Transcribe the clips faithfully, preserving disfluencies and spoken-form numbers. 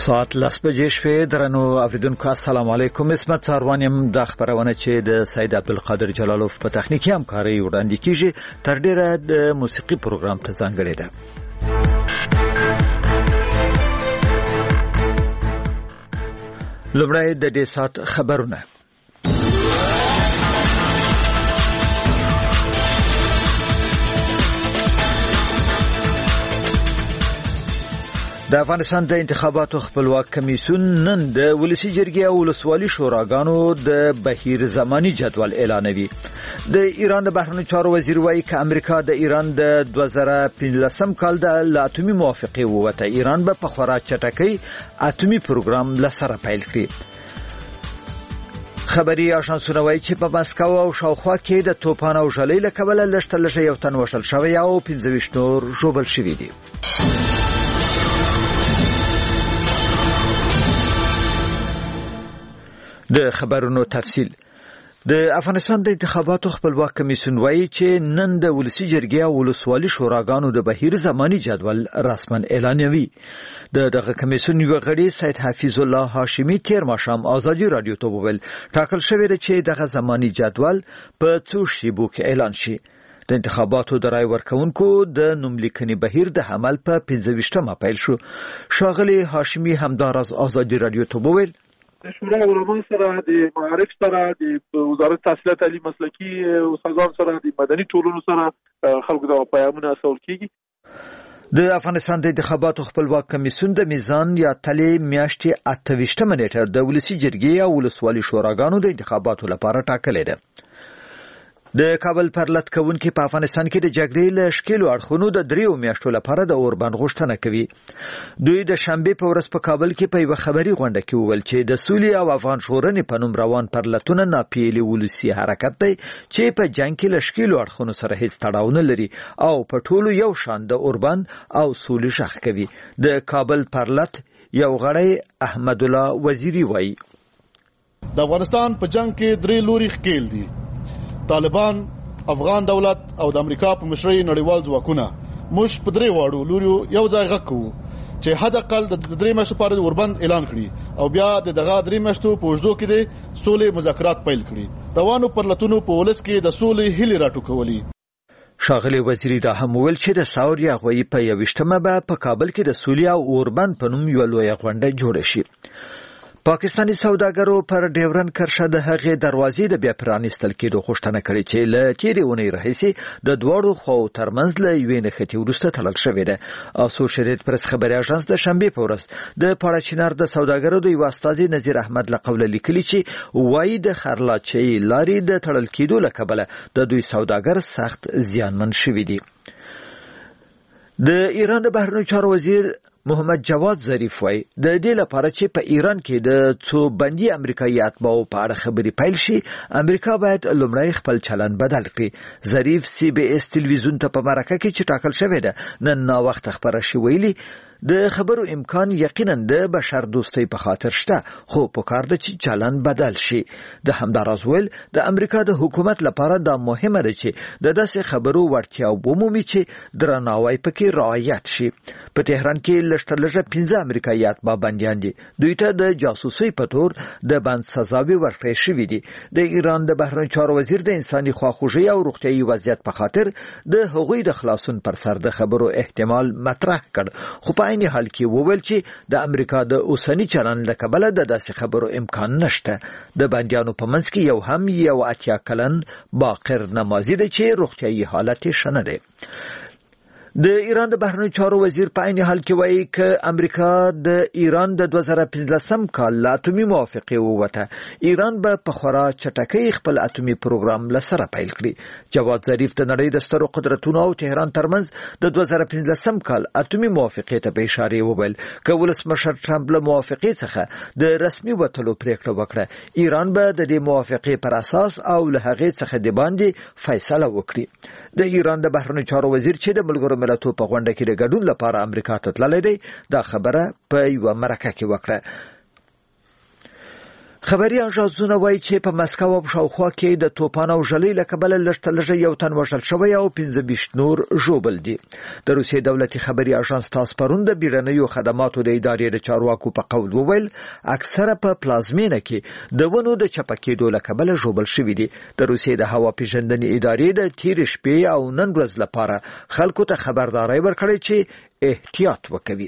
ساعت لس بجې شوې. درنو اوریدونکو السلام علیکم. اسمت ساروان یم. د خبرونه چې د سید عبدالقادر جلالوف په تخنیکی همکاري وړاندې کیږي تر ډیره د موسیقي پروګرام ته ځانګړې ده. لومړی د دې ساعت خبرونه. د افغانستان د انتخاباتو خپلواک کمیسیون نن د ولسی جرګې او ولسوالي شوراګانو د بهیر زمانی جدول اعلانوي. د ایران د بهرنیو چارو وزیر وایي چې امریکا د ایران د دوه زره پنځلسم کال د اتومي موافقه ووته. ایران به په خورا چټکۍ اتومي پروګرام لسره پیل کړي. خبري آژانسونه وایي چې په مسکو او شاوخوا کې د توپان او ژلۍ له کبله لږ تر لږه یو تن وژل شوی او پنځه ویشت نور ژوبل شوي دي. د خبرونو تفصیل. د افغانستان د انتخاباتو خپلواک کمیسیون وایي چې نن د ولسی جرګې او ولسوالي شوراګانو د بهیر زمانی جدول رسما اعلانوي. د دغه کمیسیون یو غړي سید حفیظ الله هاشمی تیر ماښام ازادي رادیو ته وویل ټاکل شوی دی چې دغه زمانی جدول په څو شیبو کې اعلان شي. د انتخاباتو د رای ورکونکو د نوملیکنې بهیر د عمل په پنځه ویشتمه پیل شو. ښاغلی هاشمی همداراز ازادي رادیو ته وویل د شورا علما سره د معارف سره د وزارت تحصیلات عالی مسلکي استادان سره د مدني ټولنو سره خلکو د پیغامونه اصول کیږي. د افغانستان د انتخاباتو خپلواک کمیسیون د میزان یا تلې میاشتې اته ویشتمه نیټه د ولسی جرګې او ولسوالي شوراګانو د انتخاباتو لپاره ټاکلې ده. د کابل پرلط کوونکي په افغانستان کې د جګړې له شکلو اړخونو د دریو میاشتو لپاره د اوربند غوښتنه کوي. دوی د شنبه په ورځ په کابل کې په یو خبري غونډه کې وویل چې د سولې او افغان شورنې په نوم روان پرلطونه ناپیلي ولسی حرکت دی چې په جنگ کې له شکلو اړخونو سره هیڅ تړاو نه لري او په ټولو یو شان د اوربند او سولې شخ کوي. د کابل پرلط یو غړی احمد الله وزیری وایي د افغانستان په جنگ کې درې لوري ښکیل دي: طالبان، افغان دولت او د امریکا په مشرۍ نړیوال ځواکونه. موږ په درې واړو لوريو یو ځای غږ کوو چې حد اقل د درې میاشتو لپاره اوربند اعلان کړي او بیا د دغه درې میاشتو په اوږدو کې د سولې مذاکرات پیل کړي. روانو پرلطونو په ولس کې د سولې هیلې راټوکولې. ښاغلی وزیری دا هم وویل چې د ساور یاغوي په یوویشتمه به په کابل کې د سولې او اوربند په نوم یو لویه غونډه جوړه شي. پاکستانی سوداګرو پر ډیورن کرښه د هغې دروازې د بیا پرانیستل کېدو غوښتنه کړې چې له تېرې اونۍ راهیسې د دواړو خواو ترمنځ له یوې نښتې وروسته تړل شوې ده. اسوشیټډ پریس خبري اژانس د شنبې په ورځ د پاړاچینار د سوداګرو د یو استازي نذیر احمد له قوله لیکلي چې وایي د خرلاچۍ لارې د تړل کېدو له کبله د دوی سوداګر سخت زیانمن شوي دي. د ایران د بهرنیو چارو وزیر محمد جواد ظریف وایي د دې لپاره چې په ایران کې د څو بندي امریکایي اتباعو په اړه خبرې پیل شي امریکا باید لومړی خپل چلند بدل کړي. ظریف سی بي اس تلویزیون ته په مرکه کې چې ټاکل شوی ده نن ناوخته خبره شوې ویلي د خبرو امکان یقینا د بشر دوستۍ په خاطر شته خو پکار ده چې چلند بدل شي. د همداراز ویل د امریکا د حکومت لپاره دا مهمه ده چې د داسې خبرو وړتیا ومومي چې درناوی پکې رعایت شي. په تهران کې لږ تر لږه پنځه امریکایي اتباع بندیان دي. دوی ته د جاسوسۍ په تور د بند سزاوي ورکړل شوې دي. د ایران د بهرنیو چارو وزیر د انساني خواخوږۍ او روغتیايي وضعیت په خاطر د هغوی د خلاصون پر سر د خبرو احتمال مطرح کړ خو په عین حال کې وویل چې د امریکا د اوسنی چلند له کبله د داسې خبرو امکان نشته. د بندیانو په منځ کې یو هم یو اتیا کلن باقر نمازي دی چې روغتیايي حالت یې ښه نه دی. د ایران د بهرنیو چارو وزیر په عین حال کې وایي چې امریکا د ایران د دوه زره پنځلسم کال له اتومي موافقې ووته. ایران به په خورا چټکۍ خپل اتومي پروګرام لسره پیل کړي. جواد ظریف د نړۍ د سترو قدرتونو او تهران ترمنځ د دوه زره پنځلسم کال اتومي موافقې ته په اشاره وویل که ولسمشر ټرمپ له موافقې څخه د رسمي وټلو پریکړه وکړه ایران به د دې موافقې پر اساس او له هغې څخه د باندې فیصله وکړي. د ایران د بهرنیو چارو وزیر چې د ملګرو ملتونو په غونډه کې د ګډون لپاره امریکا ته تللی دی دا خبره په یو مرکه کې وکړه. خبري اژانسونه وایي چې په مسکو او شاوخوا کې د توپان او ژلۍ له کبله لږ تر لږه یو تن وژل شوی او پنځه ویشت نور ژوبل دي. د روسیې دولتي خبري اژانس تاس پرون د بیړنیو خدماتو د ادارې د چارواکو په قول وویل اکثره په پلازمینه کې د ونو د چپه کېدو له کبله ژوبل شوي دي. د روسیې د هوا پیژندنې ادارې د تېرې شپې او نن ورځ لپاره خلکو ته خبرداری ورکړی چې احتیاط وکوي.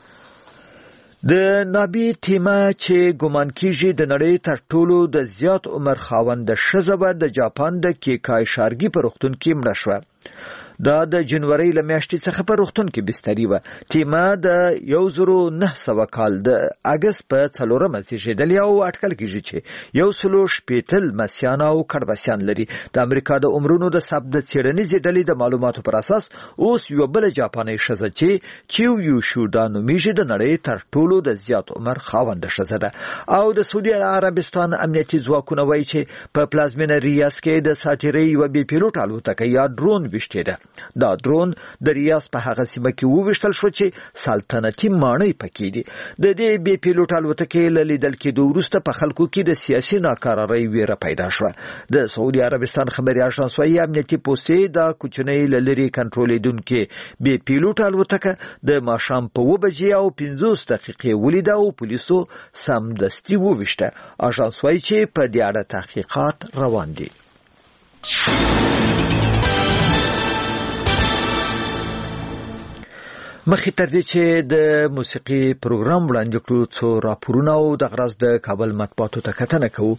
د نابي تیمه چې ګومان کیږي د نړۍ تر ټولو د زیات عمر خاوند ښځه د جاپان د کیکای شارګي په روغتون کې مړه شوه. دا د جنوري له میاشتې څخه په روغتون کې بستري و. تیمه د یو زرو نه سوه کال د اګست په څلورمه زیږېدلې او اټکل کیږي چې یو سلو شپېته لمسیان او کډبسیان لري. د امریکا د عمرونو د ثبت د څېړنیزې ډلې د معلوماتو پر اساس اوس یو بل جاپاني ښځه چې چیو شودا نومیږي د نړۍ تر ټولو د زیات عمر خاوند ښځه ده. او د سعودي عربستان امنیتي ځواکونه وایي چې په پلازمینه ریاض کې د ساتیري یو بي پیلوټ الوتکه یا ډرون وشته ده. دا ډرون د ریاض په هغه سیمه کې وویشتل شو چې سلطنتي ماڼۍ پکې دي. د دې بي پیلوټ الوتکې له لیدل کېدو وروسته په خلکو کې د سیاسي ناکرارۍ ویره پیدا شوه. د سعودي عربستان خبري اژانس وايي امنیتي پوستې د کوچنۍ له لرې کنټرولېدونکې بي پیلوټ الوتکه د ماښام په اووه بجې او پنځوس دقیقې ولیده او پولیسو سمدستي وویشته. اژانس وايي چې په دې اړه تحقیقات روان دي. مخې تر دې چې د موسیقي پروګرام وړاندې کړو څو راپورونه او د غرض د کابل مطبوعاتو ته کتنه کوو.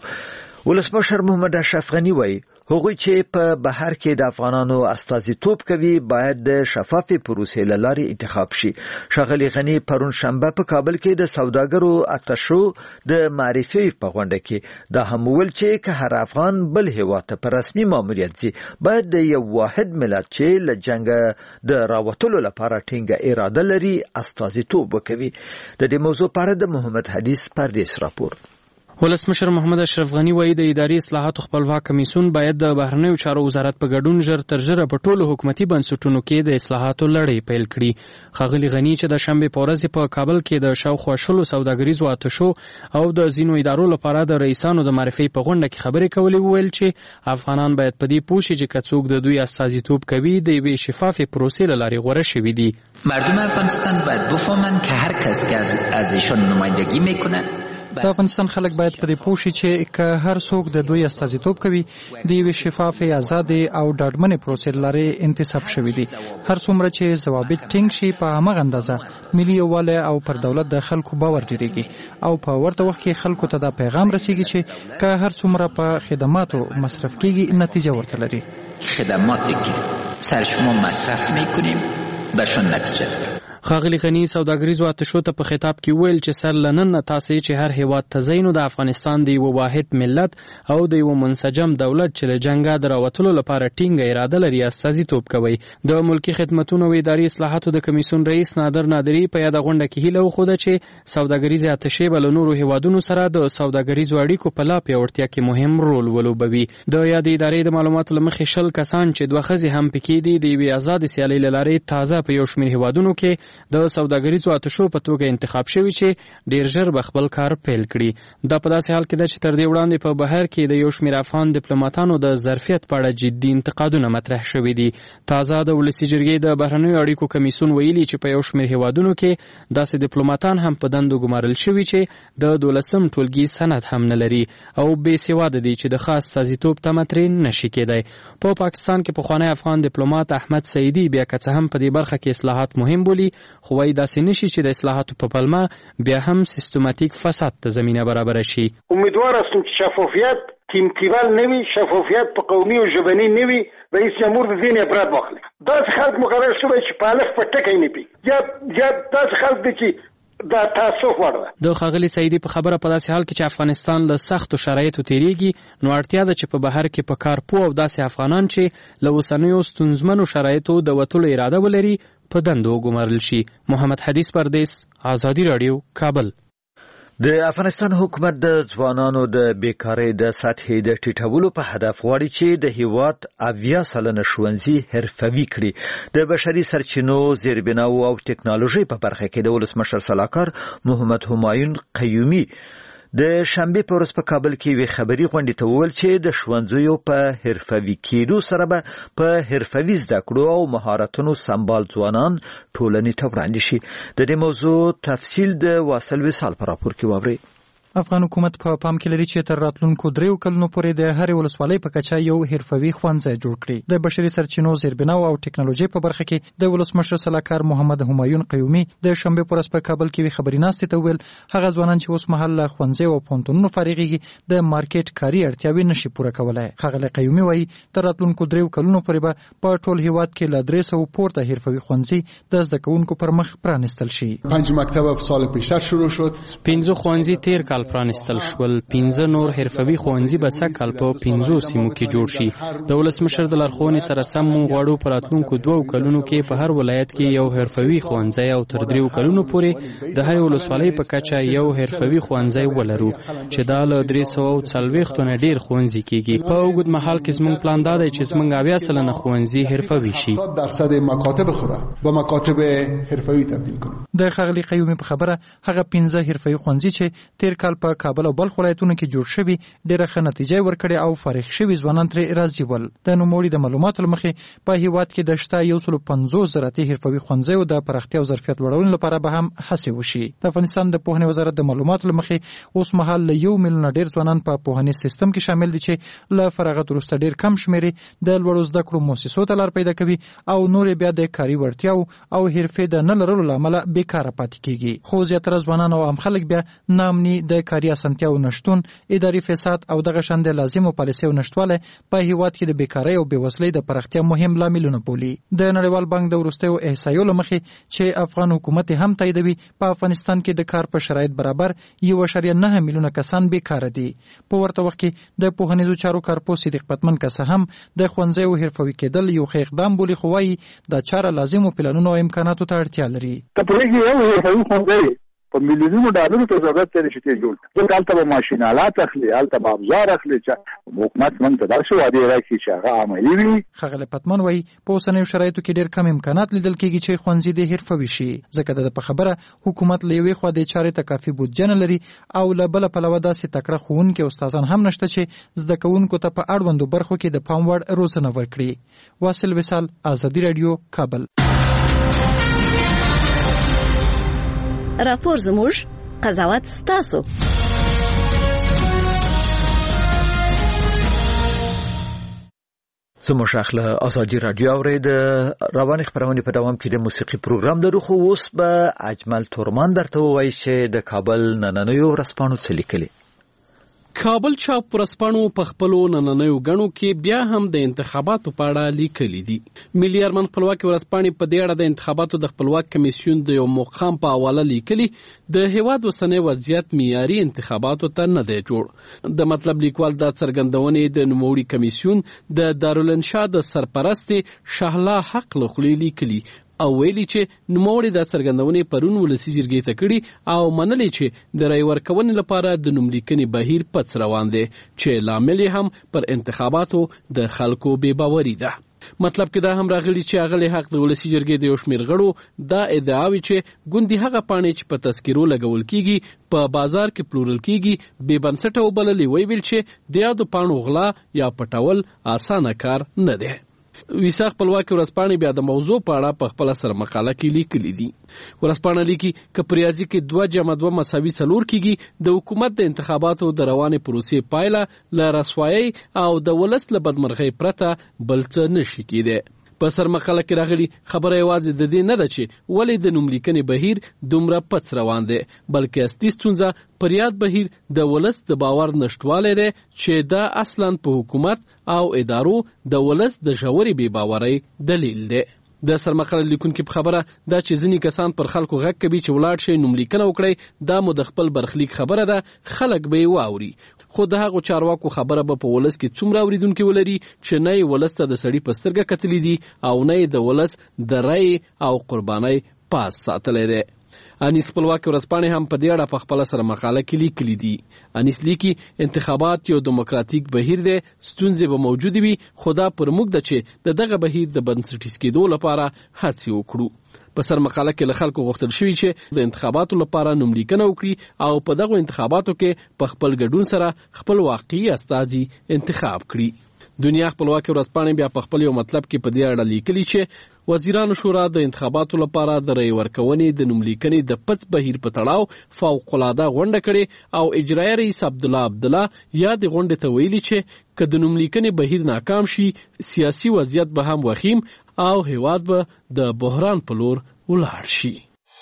ولسمشر محمد اشرف غني وایي هغوی چې په بهر کې د افغانانو استازیتوب کوي باید د شفافې پروسې له لارې انتخاب شي. ښاغلي غني پرون شنبه په کابل کې د سوداګرو اتشو د معرفي په غونډه کې دا هم وویل چې که هر افغان بل هیواد ته په رسمي ماموریت ځي باید د یو واحد ملت چې له جنګه د راوتلو لپاره ټینګه اراده لري استازیتوب وکوي. د دې موضوع په اړه د محمد حدیث پردیس راپور. ولسمشر محمد اشرف غني وایي د اداري اصلاحاتو خپلواک کمیسیون باید د بهرنیو چارو وزارت په ګډون ژر تر ژره په ټولو حکومتي بنسټونو کې د اصلاحاتو لړۍ پیل کړي. ښاغلي غني چې د شنبې په ورځ په کابل کې د شاوخوا شلو سوداګریزو اتشو او د ځینو ادارو لپاره د رئیسانو د معرفي په غونډه کې خبرې کولې وویل چې افغانان باید په دې پوه شي چې که څوک د دوی استازیتوب کوي د یوې شفافې پروسې له لارې غوره شوي دي. مردم افغانستان باید بفهمند که هر کس که از, از ایشان نمایندگی میکنه د افغانستان خلک باید په دې پوه شي چې که هر څوک د دوی استازیتوب کوي د یوې شفافې آزادې او ډاډمنې پروسې له لارې انتصاب شوي دي. هر څومره چې ضوابط ټینګ شي په همغه اندازه ملي یووالی او پر دولت د خلکو باور ډیریږي او په ورته وخت کې خلکو ته دا پیغام رسیږي چې که هر څومره په خدماتو مصرف کیږي نتیجه ورته لري. خدماتی که سر شما مصرف میکنیم بهشون نتیجه داره. ښاغلي غني سوداګریزو اتشو ته په خطاب کې ویل چې سر لنن تاسې چې هر هیواد ته ځئ نو د افغانستان د یو واحد ملت او د یو منسجم دولت چې له جنګه د راوتلو لپاره ټینګه اراده لري استازیتوب کوي. د ملکي خدمتونو او اداري اصلاحاتو د کمیسیون رئیس نادر نادري په یاده غونډه کې هیله وښوده چې سوداګریزې اتشې به له نورو هیوادونو سره د سوداګریزو اړیکو په لا پیاوړتیا کې مهم رول ولوبوي. د یادې ادارې د معلوماتو له مخې شل کسان چې دوه ښځې هم پکې دي د یوې ازادې سیالۍ له لارې تازه په یو شمېر هیوادونو کې د سوداګریزو اتشو په توګه انتخاب شوي چې ډیر ژر به خپل کار پیل کړي. دا په داسې حال کې ده چې تر دې وړاندې په بهر کې د یو شمېر افغان ډیپلوماتانو د ظرفیت په اړه جدي انتقادونه مطرح شوي دي. تازه د ولسي جرګې د بهرنیو اړیکو کمیسیون ویلي چې په یو شمېر هیوادونو کې داسې ډیپلوماتان هم په دندو ګمارل شوي چې د دولسم ټولګي سند هم نه لري او بې سواده دي چې د خاص استازیتوب تمه ترې نشي کېدی. په پاکستان کې پخوانی افغان ډیپلومات احمد سعیدي بیا که څه هم په دې برخه کې اصلاحات مهم بولي خو وایي داسې نشي چې د اصلاحاتو په پلمه بیا هم سیستماتیک فساد ته زمینه برابر شي. امیدوار هستم که شفافیت تیمتیول نوی، شفافیت په قومي او ژبني نوی، رئیس جمهور د دین عبرت واخلي. داسې خلک مقرر شوی چې په الف په ټکی نه پی یا یا داسې خلک دي چې دا تاسو ورده. د ښاغلي سعیدي په خبره په داسې حال کې چې افغانستان له سختو شرایطو تیریږي نو اړتیا ده چې په بهر کې په کار پوه او داسې افغانان چې له اوسنیو ستونزمنو شرایطو د وتلو اراده ولري په دندو وګمارل شي. محمد حدیث پردیس، آزادي رادیو، کابل. د افغانستان حکومت د ځوانانو د بیکارۍ د سطحې د ټیټولو په هدف غواړي چې د هیواد اویا سلنه ښوونځي حرفوي کړي. د بشري سرچینو، زیربناو او ټکنالوژۍ په برخه کې د ولسمشر سلاکار محمد همایون قیومي د شنبه په ورځ په کابل کې وی خبري غونډه ته وویل چې د ښوونځیو په حرفوي کېدو سره به په حرفوي زده کړو او مهارتونو سمبال ځوانان ټولنې ته وړاندې شي. د دې موضوع تفصیل د واصل وصال په راپور کې واورئ. افغان حکومت په پا پام کې لري چې تر راتلونکو دریو کلونو پورې د هرې ولسوالۍ په کچه یو حرفوي ښوونځی جوړ کړي. د بشري سرچینو زیربناو او ټکنالوژي په برخه کې د ولسمشر سلاکار محمد همایون قیومي د شنبه په ورځ په کابل کې خبري ناستې ته ویل هغه ځوانان چې اوس مهال له ښوونځي او پوهنتونونو فارغېږي د مارکیټ کاري اړتیاوې نشي پوره کولای. ښاغلی قیومي وایي تر راتلونکو دریو کلونو پورې به په ټول هیواد کې له درې سوه پورته حرفوي ښوونځي د زده کوونکو پر مخ پرانیستل شي. پنج مکتب سال پیشتر شروع شد. پنځه ښوونځي تیر کال پرانیستل شول. پنځه نور حرفوي ښوونځي به سږکال په پنځو سیمو کې جوړ شي. د ولسمشر د لارښوونې سره سم موږ غواړو په راتلونکو دوو کلونو کې په هر ولایت کې یو حرفوي ښوونځی او تر دریو کلونو پورې د هرې ولسوالۍ په کچه یو حرفوي ښوونځی ولرو چې دا له درې سوه او څلوېښتو نه ډېر ښوونځي کېږي. په اوږد مهال کې زموږ پلان دا دی چې زموږ اویا سلنه ښوونځي حرفوي شي. درصد مکاتب خود به مکاتب حرفوي تبدیل کړو. د ښاغلي قیومي په خبره هغه پنځه حرفوي ښوونځي چې تیر کال په کابل او بلخ ولایتونو کې جوړ شوي ډېره ښه نتیجه ورکړې او فارغ شوي ځوانان ترې راضي ول. د نوموړي د معلوماتو له مخې په هیواد کې د شته یو سلو پنځوس زراعتي حرفوي ښوونځیو د پراختیا او ظرفیت لوړولو لپاره به هم هڅې وشي. د افغانستان د پوهنې وزارت د معلوماتو له مخې اوس مهال له یو میلیون ډېر ځوانان په پوهنیز سیستم کې شامل دي چې له فراغت وروسته ډېر کم شمېرې د لوړو زده کړو مؤسسو ته لار پیدا کوي او نور بیا د کاري وړتیاو او حرفې د نه لرلو له امله بېکاره پاتې کېږي. خو زیاتره ځوانان او عام خلک بیا ناامني، د کاري اسانتیاو نشتون، اداري فساد او دغه شاندې لازمو پالیسیو نشټوالی په هیواد کې د بیکارۍ او بېوزلۍ د پراختیا مهم لاملونه بولي. د نړیوال بانک د وروستیو احصایو له مخې چې افغان حکومت هم تاییدوي په افغانستان کې د کار په شرایط برابر یو اعشاریه نه میلیونه کسان بیکاره دي. په ورته وخت کې د پوهنیزو چارو کارپوه صدیق پتمن که څه هم د ښوونځیو حرفوي کېدل یو ښه اقدام بولي، خو وایي دا چاره لازمو پلانونو او امکاناتو ته اړتیا لري. که پوهېږي یو حرفوي ښوونځی په میلیونونو ډالرو ته ضرورت لري چې ته جوړ کړې. ځکه هلته به ماشین آلات اخلي، هلته به ابزار اخلي چې حکومت موږ ته داسې وعدې راکړي چې هغه عملي وي. ښاغلی پتمن وایي په اوسنیو شرایطو کې ډېر کم امکانات لیدل کېږي چې ښوونځي دې حرفوي شي، ځکه د ده په خبره حکومت له یوې خوا دې چارې ته کافي بودجه نه لري او له بله پلوه داسې تکړه ښوونکي او استادان هم نشته چې زده کوونکو ته په اړوندو برخو کې د پام وړ روزنه ورکړي. واصل وصال، ازادي راډیو، کابل. راپور زموږ، قضاوت ستاسو. زموږ اخله ازادي راډیو اورئ. د روانې خپرونې په دوام کې د موسیقي پروګرام لرو، خو اوس به اجمل تورمان درته ووایي چې د کابل نننیو ورځپاڼو څه لیکلي. کابل چاپ ورځپاڼو په خپلو نننیو ګڼو کې بیا هم د انتخاباتو په اړه لیکلي دي. ملي ارمان خپلواکي ورځپاڼې په دې اړه د انتخاباتو د خپلواک کمیسیون د یو مقام په حواله لیکلي د هیواد اوسنی وضعیت معیاري انتخاباتو ته نه دی جوړ. د مطلب لیکوال دا څرګندونې د نوموړي کمیسیون د دارالانشا د سرپرست شهلا حق له خولې لیکلي او ویلي چې نوموړي دا څرګندونې پرون ولسي جرګې ته کړي او منلي چې د رای ورکونې لپاره د نوملیکنې بهیر پڅ روان دی چې لامل هم پر انتخاباتو د خلکو بې باوري ده. مطلب کې دا هم راغلی چې اغلی حق د ولسي جرګې د یو شمېر غړو دا ادعاوي چې ګوندي هغه پاڼې چې په تذکیرو لګول کیږي په بازار کې پلورل کیږي بې بنسټه وبللې. ویل چې د یادو پاڼو غلا یا پټول اسانه کار نه دی. ویسا خپلواکي ورځپاڼې بیا د موضوع په اړه په خپله سره مقاله کې لیکلي دي. ورځپاڼه لیکي که په ریاضي کې دوه جمع دوه مساوي څلور کېږي د حکومت د انتخاباتو د روانې پروسې پایله له رسوایۍ او د ولس له بدمرغۍ پرته بل څه نشي کېدی. په سرمقاله کې راغلي خبره یوازې د دې نه ده چې ولې د نوملیکنې بهیر دومره پڅ روان دی، بلکې اصلي ستونزه پر یاد بهیر د ولس د باور نشتوالی دی چې دا اصلا په حکومت او ادارو د ولس د ژورې بې باورۍ دلیل دی. د سرمقاله لیکونکي په خبره دا چې ځینې کسان پر خلکو غږ کوي چې ولاړ شئ نوملیکنه وکړئ، دا مو د خپل برخلیک خبره ده، خلک به یې واوري. خو د هغو چارواکو خبره به په ولس کې څومره اوریدونکي ولري چې نه یې ولس ته د سړي په سترګه کتلي دي او نه یې د ولس د رای او قربانۍ پاس ساتلی دی. انیس خپلواکي ورځپاڼې هم په دې اړه په خپله سره مقاله کې لیکلي دي. انیس لیکي انتخابات یو دیموکراتیک بهیر دی، ستونزې به موجودې وي، خو دا پر موږ ده چې د دغه بهیر د بنسټیز کېدو لپاره هڅې وکړو. په سر مقاله کې له خلکو غوښتل شوي چې د انتخاباتو لپاره نوملیکنه وکړي او په دغو انتخاباتو کې په خپل ګډون سره خپل واقعي استازي انتخاب کړي. دنیا خپلواکي ورځپاڼې بیا په خپل یو مطلب کې په دې اړه لیکلي چې وزیرانو شورا د انتخاباتو لپاره د رای ورکونې د نوملیکنې د پڅ بهیر په تړاو فوق العاده غونډه کړې او اجرایي رئیس عبدالله عبدالله یا د غونډې ته ویلي چې که د نوملیکنې بهیر ناکام شي سیاسي وضعیت به هم وخیم او هیواد به د بحران په لور ولاړ شي.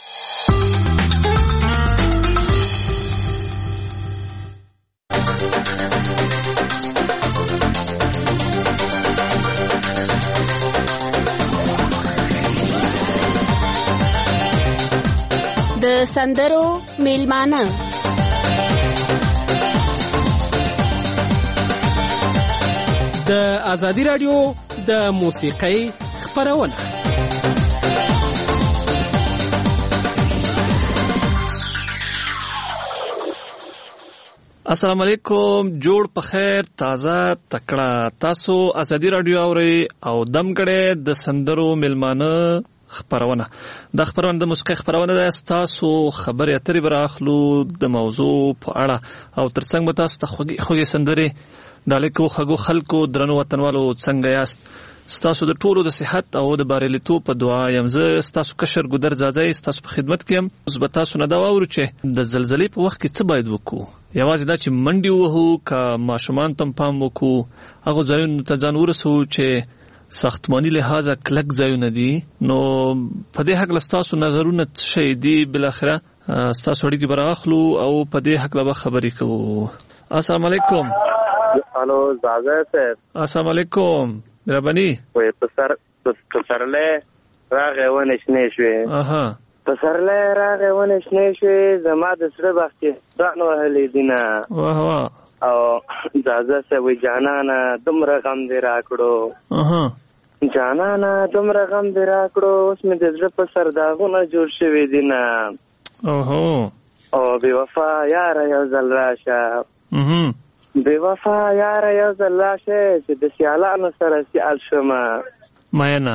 د سندرو میلمانه د ازادي رادیو د موسیقۍ خپرونه. السلام علیکم، جوړ په خیر، تازه تکړه. تاسو ازادي رادیو اورئ او دم کړئ د سندرو میلمانه خبرونه. د خبرونه د موسیقي خبرونه ده. تاسو خبرې اترې براخلو د موضوع په اړه او ترڅنګ به تاسو ته خوږې خوږې سندرې ډالکو خوږو خلکو درنو وطنوالو څنګه یاست؟ ستاسو د ټولو د صحت او د بریالیتوب په دعا یم. زه ستاسو کشر ګودر ځاځی ستاسو په خدمت کې یم. اوس به تاسو نه دا واورو چې د زلزلې په وخت کې څه باید وکړو. یوازې دا چې منډې ووهو که ماشومان ته پام وکړو، هغو ځایونو ته ځان ورسوو چې ساختماني لحاظه کلک ځایونه دي. نو په دې هکله ستاسو نظرونه څه شی دي؟ بالاخره ستاسو اړیکې به رااخلو او په دې هکله به خبرې کوو. السلام علیکم. الو زاځی صاحب. السلام علیکم. مهرباني. وای په سر په سرله راغې ونه شنې شوې. اها په سرله راغې ونه شنې شوې، زما د سره وختي ځان وهلې دینه. واه واه. او زاځه سه وی جانانا دومره غم دې راکړو. اها جانانا دومره غم دې راکړو، اوس مې د زړه په سر داغونه جوړ شوي دینه. اوهو. او بې وفا یاره یو ځل راشه. اها بې وفا یاره یو ځل راشه چې د سیالانو سره سیال شمه. مینه.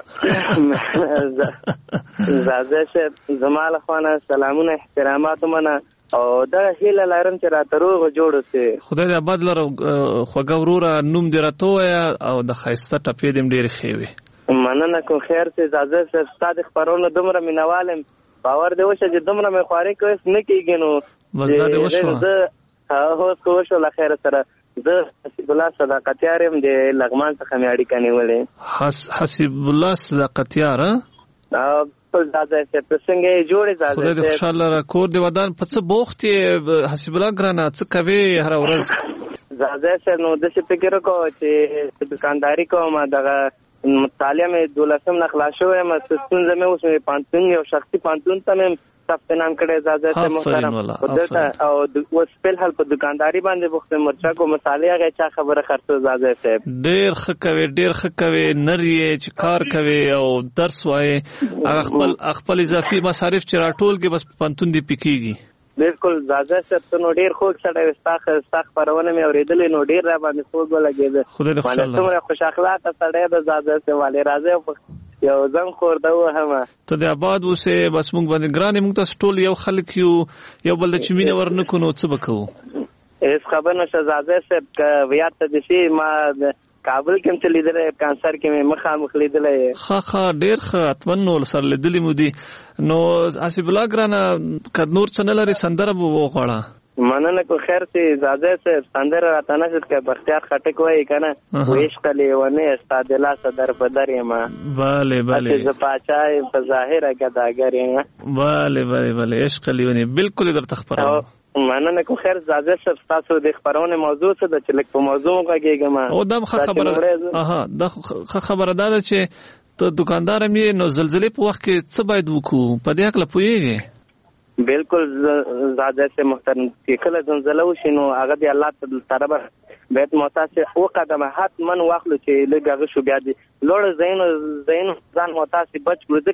زاځه سه زما له خوا نه سلامونه احترامات ومنه او دا هیله لرم چې راته روغ جوړ اوسې. خدای دې آباد لره. خوږه وروره نوم دې راته ووایه او د ښایسته ټپې دې هم ډېرې ښې وي. مننه کوم. خیر چې زاځه صاحب ستا د خپرونو دومره مینوال یم، باور دې وشه چې دومره مې خوارې کوس نه کېږي. نو بس دا دې وشوه. زه اوس که وشو له خیره سره زه حسیب الله صداقتیار یم، د لغمان څخه مې اړیکه نیولې. حسیب الله صداقتیار؟ زاځی صاحب ته څنګه یې جوړې؟ زاځی خدای دې خوشحاله را. کور دې ودان په څه بوخت یې حسیب الله ګرانه؟ څه کوې هره ورځ؟ زاځی صاحب نو داسې فکر وکړو چې دکانداري کوم، دغه مطالعه مې دولسم نه خلاص شوی یم، ستونزه مې اوس مې پانتون یو شخصي پانتون ته مې ثبت نام کړی. زاځی صاحب محترم او اوس فلحال په دکانداري باندې بوخت یم. مرچک او مصالې هغه چا خبره خرڅو. زاځی صاحب ډېر ښه کوې، ډېر ښه کوې. نر یې چې کار کوې او درس وایې، هغه خپل خپل اضافي مصارف چې راټول کې بس پانتون دې پکېږي. بالکل زاځی صاحب ته نو ډېر خوږ سړی وې. ستا ستا خپرونه مې اورېدلې نو ډېر را باندې خوږ ولګېده. خدای دې خوشحاله. څومره خوش اخلاقه سړی ده زاځی صاحب. والې راځئ یو زنګ خور ده وهمه. ته دې آباد اوسې. بس موږ باندې ګرانې، موږ تاسو ټول یو خلک یو، یو بل ته چې مینه ورنکړو نو څه به کوو؟ هېڅ خبر نشته زاځی صاحب. که یاد ته دې شي ما کابل کې هم څه لیدلی، کانسر کې مې مخامخ لیدلی. ښه ښه ډېر ښه. اتمن نو سره لیدلي مو دي. نو حسیب الله ګرانه که نور څه نه لرې سندره به وغواړه. مننه کو. خیر چې زاځی صاحب سندره راته نشد که بختیار خټک وایي که نه عشق لیونی ستا د لاسه در په در یم. بله بله. زه پاچا یم په ظاهره ګداګر یم. بله بله بله. عشق لیونی بالکل یې درته خپروم. مننه کو. خیر زاځی صاحب ستاسو د خپرونې موضوع څه ده چې لږ په موضوع وغږېږم؟ او دا ښه خبره اها دا ښه خبره دا ده چې ته دوکاندار هم یې، نو زلزلې په وخت کې څه باید وکړو؟ په دې هکله پوهېږې؟ بالکل زاځی صاحب محترم. چې کله زلزله وشي نو هغه د الله طرفه باید محتاط وقدمه حتما واخلو چې لږ هغه شو بیا د لوړ ځایونو ځایونو ځان محتاط بچ کړو، ځکه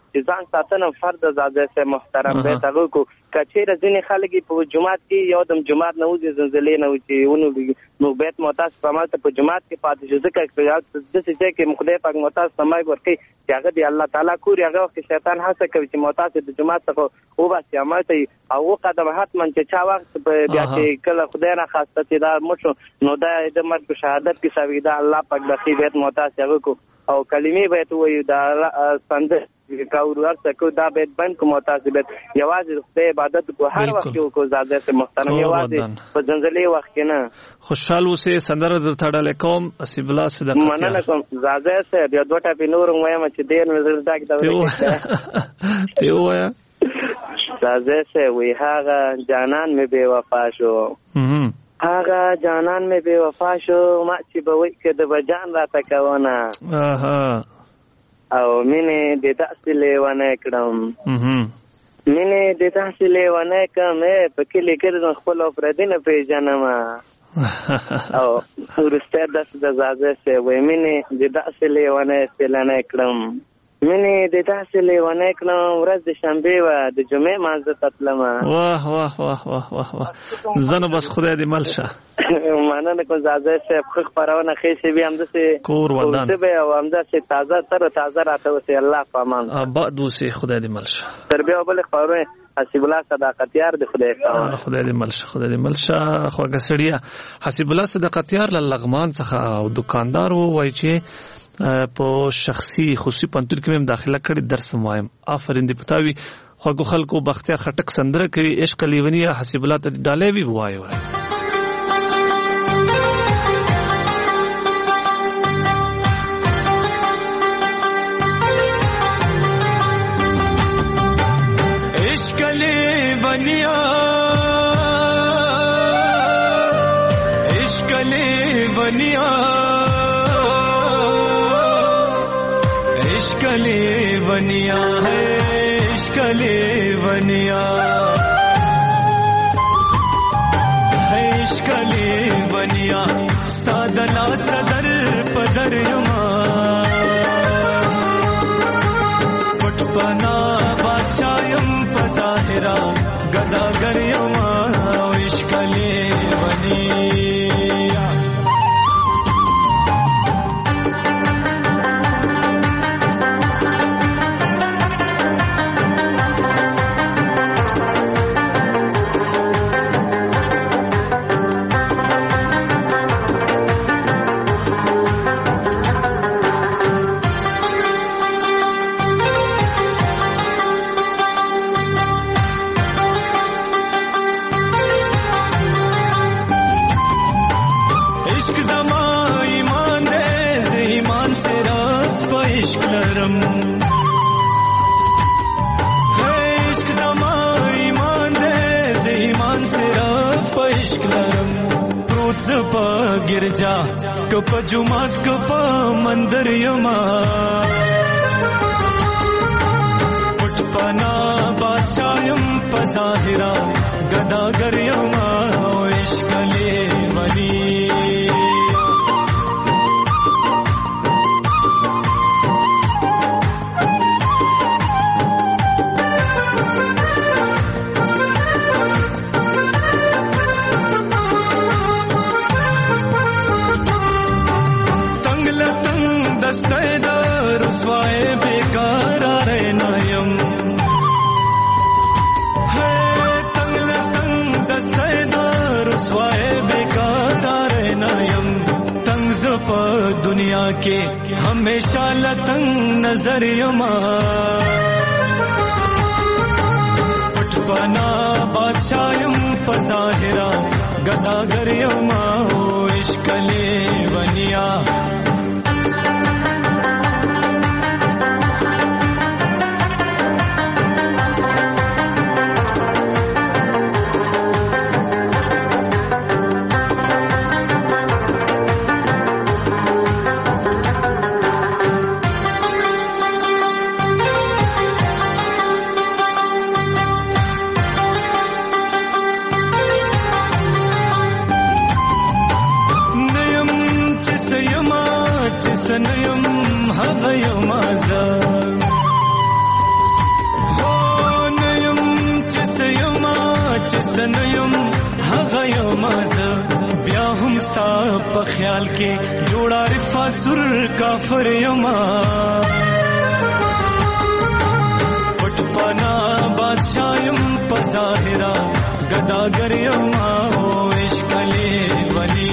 چې ځان ساتنه فرد زاده سه محترم به تاسو کو کچېره ځینې خلک په جمعات کې یو دم جمعات نه وځي زلزلې نه وځي ونو نو بیت معتاز پرمال ته په جمعات کې پاتې شو ځکه چې د څه کې مخدای پاک معتاز سمای ورکي چې هغه دی الله تعالی کوي هغه وخت شیطان هڅه کوي چې معتاز د جمعات څخه او باسي عمل ته او قدم حتما چې چا وخت بیا چې کله خدای نه خواسته چې دا مشو نو دا د مرګ شهادت کې سوي دا الله پاک د بیت معتاز هغه کو او کلمې به ته وي دا څنګه کاور ورته کو دا بیت بند کو معتاز بیت یوازې خدای عبادت کو هر وخت کو زاده سے محترم یوازې په زنځلې وخت کې نه خوشحال اوسه سندره در تړل کوم اسیب الله صدقت مننه کوم زاده سے بیا دوټه په نور وایم چې دیر نظر دا کې ته وایا زاده سے وی هغه جانان می بے وفا شو هغه جانان می بے وفا شو ما چې به وای کده بجان را تکونه اها او مینه د تاسو لیوانه کړم مینه د تاسو لیوانه کوم په کې لیکل خپل افرادینه پیژنم او ورسته د زازه سه وې مینه د تاسو لیوانه استلانه کړم مینه د تاسو لیوانه کړم ورځ د شنبه و د جمعې مانځه تطلم واه واه واه واه واه واه زنه بس خدای دې ملشه مننه کو زازه سه خخ پرونه خېسي به هم د سه کور ودان به او هم د سه تازه تر تازه راته وسه الله پامان ابد وسه خدای دې ملشه تربیه بل خبره حسیب الله صداقتیار د خدای پامان خدای دې ملشه خدای دې ملشه خوګه سړیا حسیب الله صداقتیار لغمان څخه او دکاندار وای چې په شخصي خصوصي پنځور کې هم داخله کړې درس وایم آفرین دې پتاوي خوګو خلکو بختیار خټک سندره کوي عشق لیونی حسیب الله ته ډالې وی وایو बनिया इश्क ले बनिया इश्क ले बनिया है इश्क ले बनिया है इश्क ले बनिया सादला सदर पदर युमा पटपना बादशाहम पजाहिरा गदागर युमा इश्क ले बनिया गिरजा कप जुमात कप मंदिर युमा पुटपना बादशाहम पजाहिरा गदागर युमा इश्क ले बनी दुनिया के हमेशा लतंग नजर युमा पटपना बादशाहम पजाहिरा गदागर युमा इश्क ले बनिया सनयम हगयम आजा چې سنیم هغه یم زه بیا هم ستا په خیال کې جوړ عارف سر کافر یم پټ پنا بادشاہ یم په ظاهرا ګداګر یم او عشق لیونی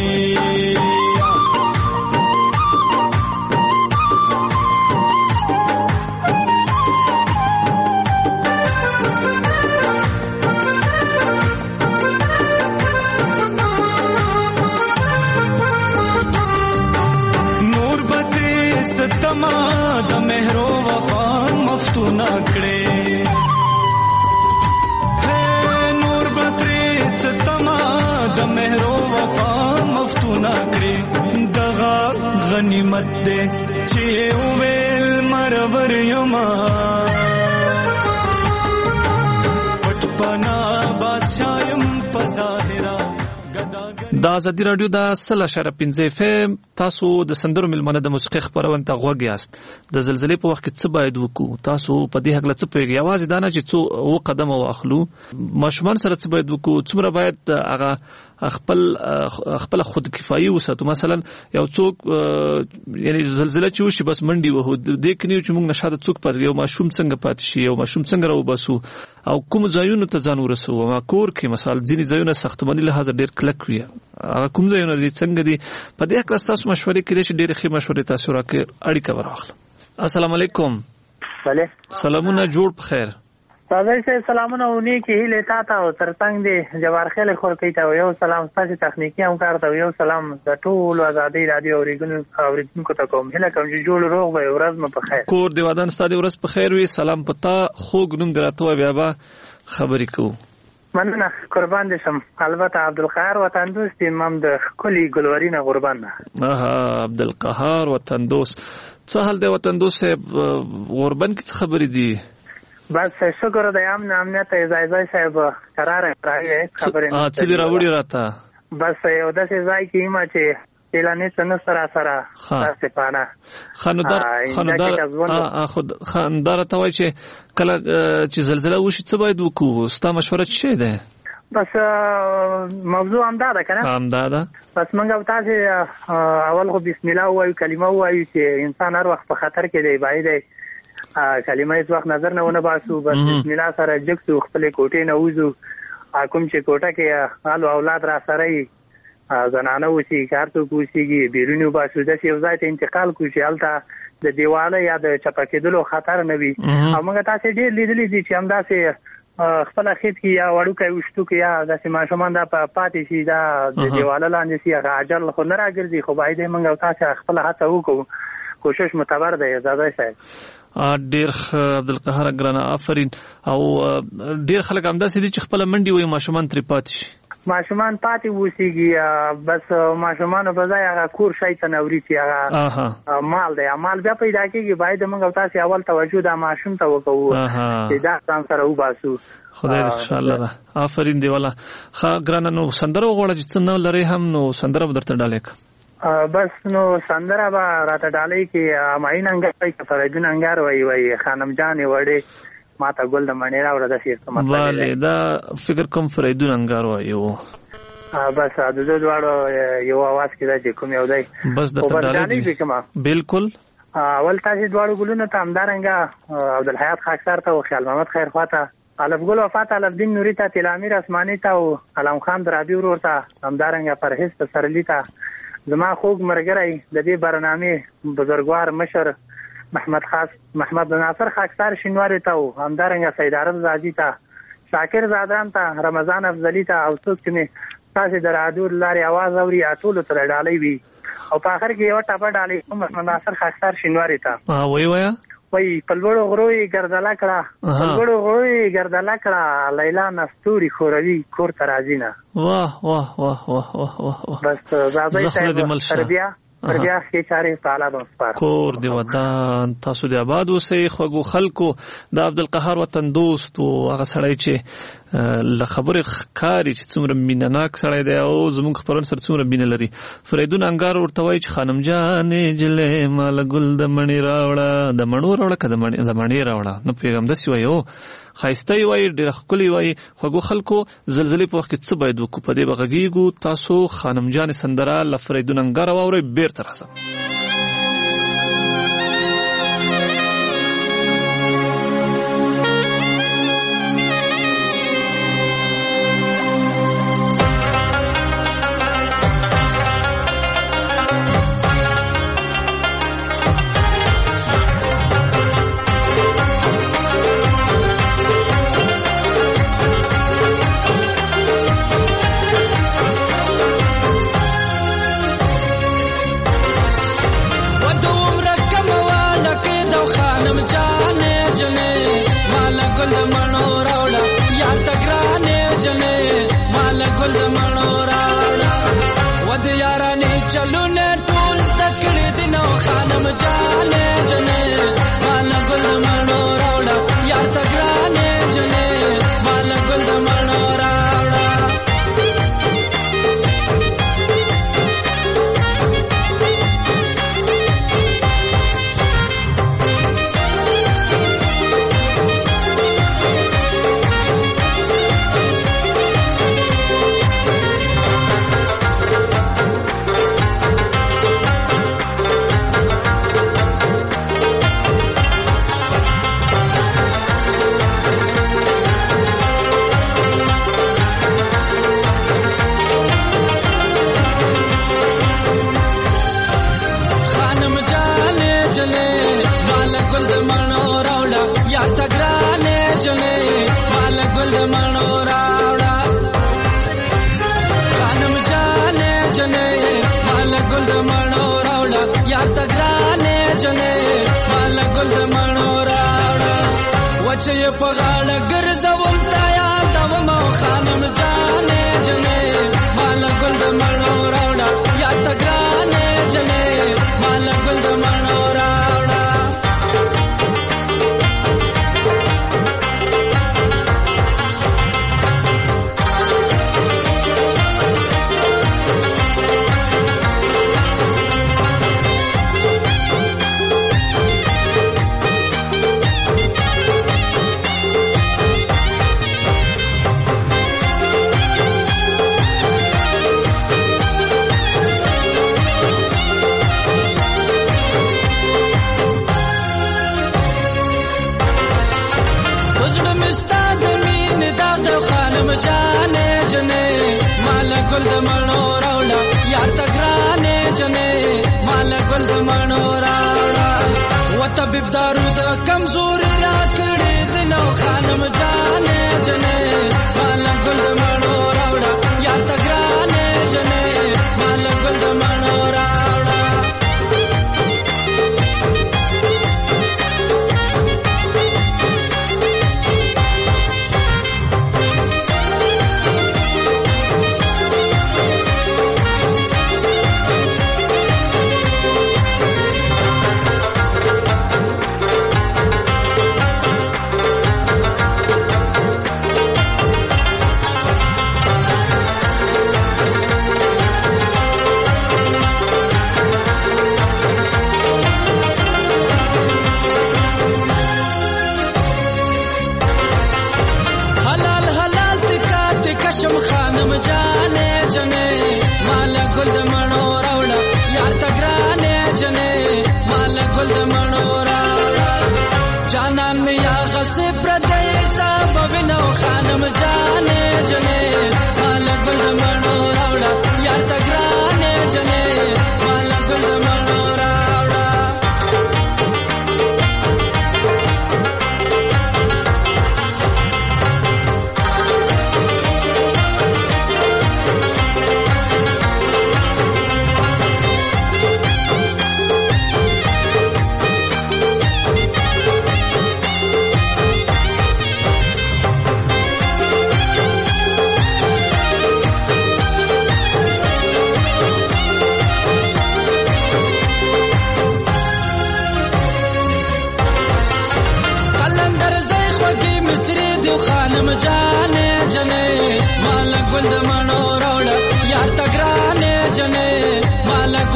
تما د مهرو وفا مفتونه کړې ہے نور بتري ستما د مهرو وفا مفتونه کړې دغه غنیمت دې چې ویل مرور یما پټ پنا بادشاہ يم پظاهرا د ازادي رادیو د سل اشاره پنځه اف ام تاسو د سندرو ملمنه د موسیقي خبرونه ته غوږ یاست د زلزلې په وخت کې څه باید وکړو تاسو په دې حق لڅ پیږي आवाज دانه چې څو و قدم واخلو ماشومان سره څه باید وکړو څومره باید هغه خپل خپل خود کفایي وساتو مثلا یو څوک یعنی زلزلہ چې وشي بس منډي وو د کنيو چې موږ نشاده څوک پاتې یو ماشوم څنګه پاتې شي یو ماشوم څنګه راو بسو او کوم ځایونو ته ځان ورسو ما کور کې مثلا ځینې ځایونه ساختماني لحاظ ډېر کلک وي کوم ځایونه دي څنګه دي په دې حق تاسو مشورې کړئ چې ډېر ښه مشورې تاسو راکړئ اړیکه ورغله السلام علیکم بله سلامونه جوړ بخیر تاسو ته سلامونه ونی کې هله تا ته او ترڅنګ دي جوار خل خور کوي ته یو سلام تاسو تخنیکی هم کار ته یو سلام د ټول ازادي رادیو اوریګنو اوریګنو کو ته کوم هله کوم چې جوړ روغ وي ورځ مو په خیر کور دی ودان ستاسو ورځ په خیر وي سلام پتا خوګ نوم درته بیا به خبرې کو مننه قربان دي شم البته عبدالقهار وطن دوست امام د کلی ګلورینه قربان نه اه عبدالقهار وطن دوست څه حال دی وطن دوست غربن کې څه خبرې دي بس شکر د امن امنیت ځای صاحب قرار راغی خبرې اه څه دی راوړی راته بس یو داسې ځای کې ما چې اعلانې څنګه سره سره تاسو پانا خاندار خاندار اه خود خاندار ته وای چې کله چې زلزلہ وشي څه باید وکړو ستا مشوره څه ده بس موضوع همدا ده کنه همدا ده بس موږ تاسو اول خو بسم الله وایو کلمه وایو چې انسان هر وخت په خطر کې دی باید کلمه هیڅ وخت نظر نه ونه باسو بس بسم الله سره جګسو خپل کوټې نه وځو کوم چې کوټه کې حالو اولاد را سره زنانه وسی کار ته کوشيږي بیرونی باسو د یو ځای ته انتقال کوشي الته د دیواله یا د چپکېدلو خطر نه وي او موږ تاسو ډېر لیدلې دي چې همداسې خپل خېت کې یا وړو کې وشتو کې یا داسې ماشومان دا پاتې شي دا د دیواله لاندې سي راجل خو نه راګرځي خو باید موږ تاسو خپل هڅه وکړو کوشش متبر دی زاده صاحب ډیر عبدالقهار ګرانه آفرین او ډیر خلک همداسې دي چې خپل منډي وي ماشومان ترې پاتې شي ماشومان پاتې وسیږي بس ماشومان په ځای هغه کور شي ته نوري چې هغه مال دی مال بیا پیدا کیږي باید موږ تاسو اول توجه د ماشوم ته وکړو چې دا څنګه سره وباسو خدای ان شاء الله آفرین دی والا ښه ګرانه نو سندره وغوړه چې څنګه لري هم نو سندره بدرته ډالېک بس نو سندره به راته ډالې کې ماین انګار کې فرجون انګار وای وای خانم جان وړې ماته ګل د منی راوړه د شیر سم والے دا فکر کوم فرجون انګار وای یو بس د دوه دواړو یو आवाज کې دا چې کوم یو دی بس د ډالې بالکل اول تاسو دواړو ګلونو ته همدارنګه عبدالحیات خاکسار ته او خیال محمد خیر خواته الف ګل وفات الف دین نوری ته تلامیر اسماني ته او علم خان درابي ورور ته همدارنګه پرهیز ته سرلی ته زما خوږ مرګرای د دې برنامه بزرګوار مشر محمد خاص محمد ناصر خاکسار شینواری ته او همدارنګه سید عرب زادی ته شاکر زادان ته رمضان افضلی ته او څوک چې تاسو د رادیو لارې आवाज اوري ټول تر ډالۍ وي او په اخر کې یو ټاپه ډالۍ محمد ناصر خاکسار شینواری ته وای وای وای پلوړو غروي ګرځاله کړه پلوړو غروي ګرځاله کړه لیلا نستوري خوروي کور ترازینا واه واه واه واه واه بس زابې تربیه تربیه کې چارې تعالی بسپار کور دی ودان تاسو دی آباد اوسئ خوګو خلکو د عبدالقهار وطن دوست او هغه سړی چې ل خبرې ښکاري چې څومره مینهناک سړی دی او زموږ خپرونه سره څومره مینه لري. فریدون انګار ورته وایي چې خانم جانې جلې مال ګل د مڼې راوړه، د مڼو راوړه که د مڼې راوړه، نه پوهېږم داسې وایي. او ښایسته یې وایي، ډېره ښکلې وایي. خوږو خلکو زلزلې په وخت کې څه باید وکړو؟ په دې به غږېږو. تاسو خانم جانې سندره له فریدون انګاره واورئ، بېرته راځم.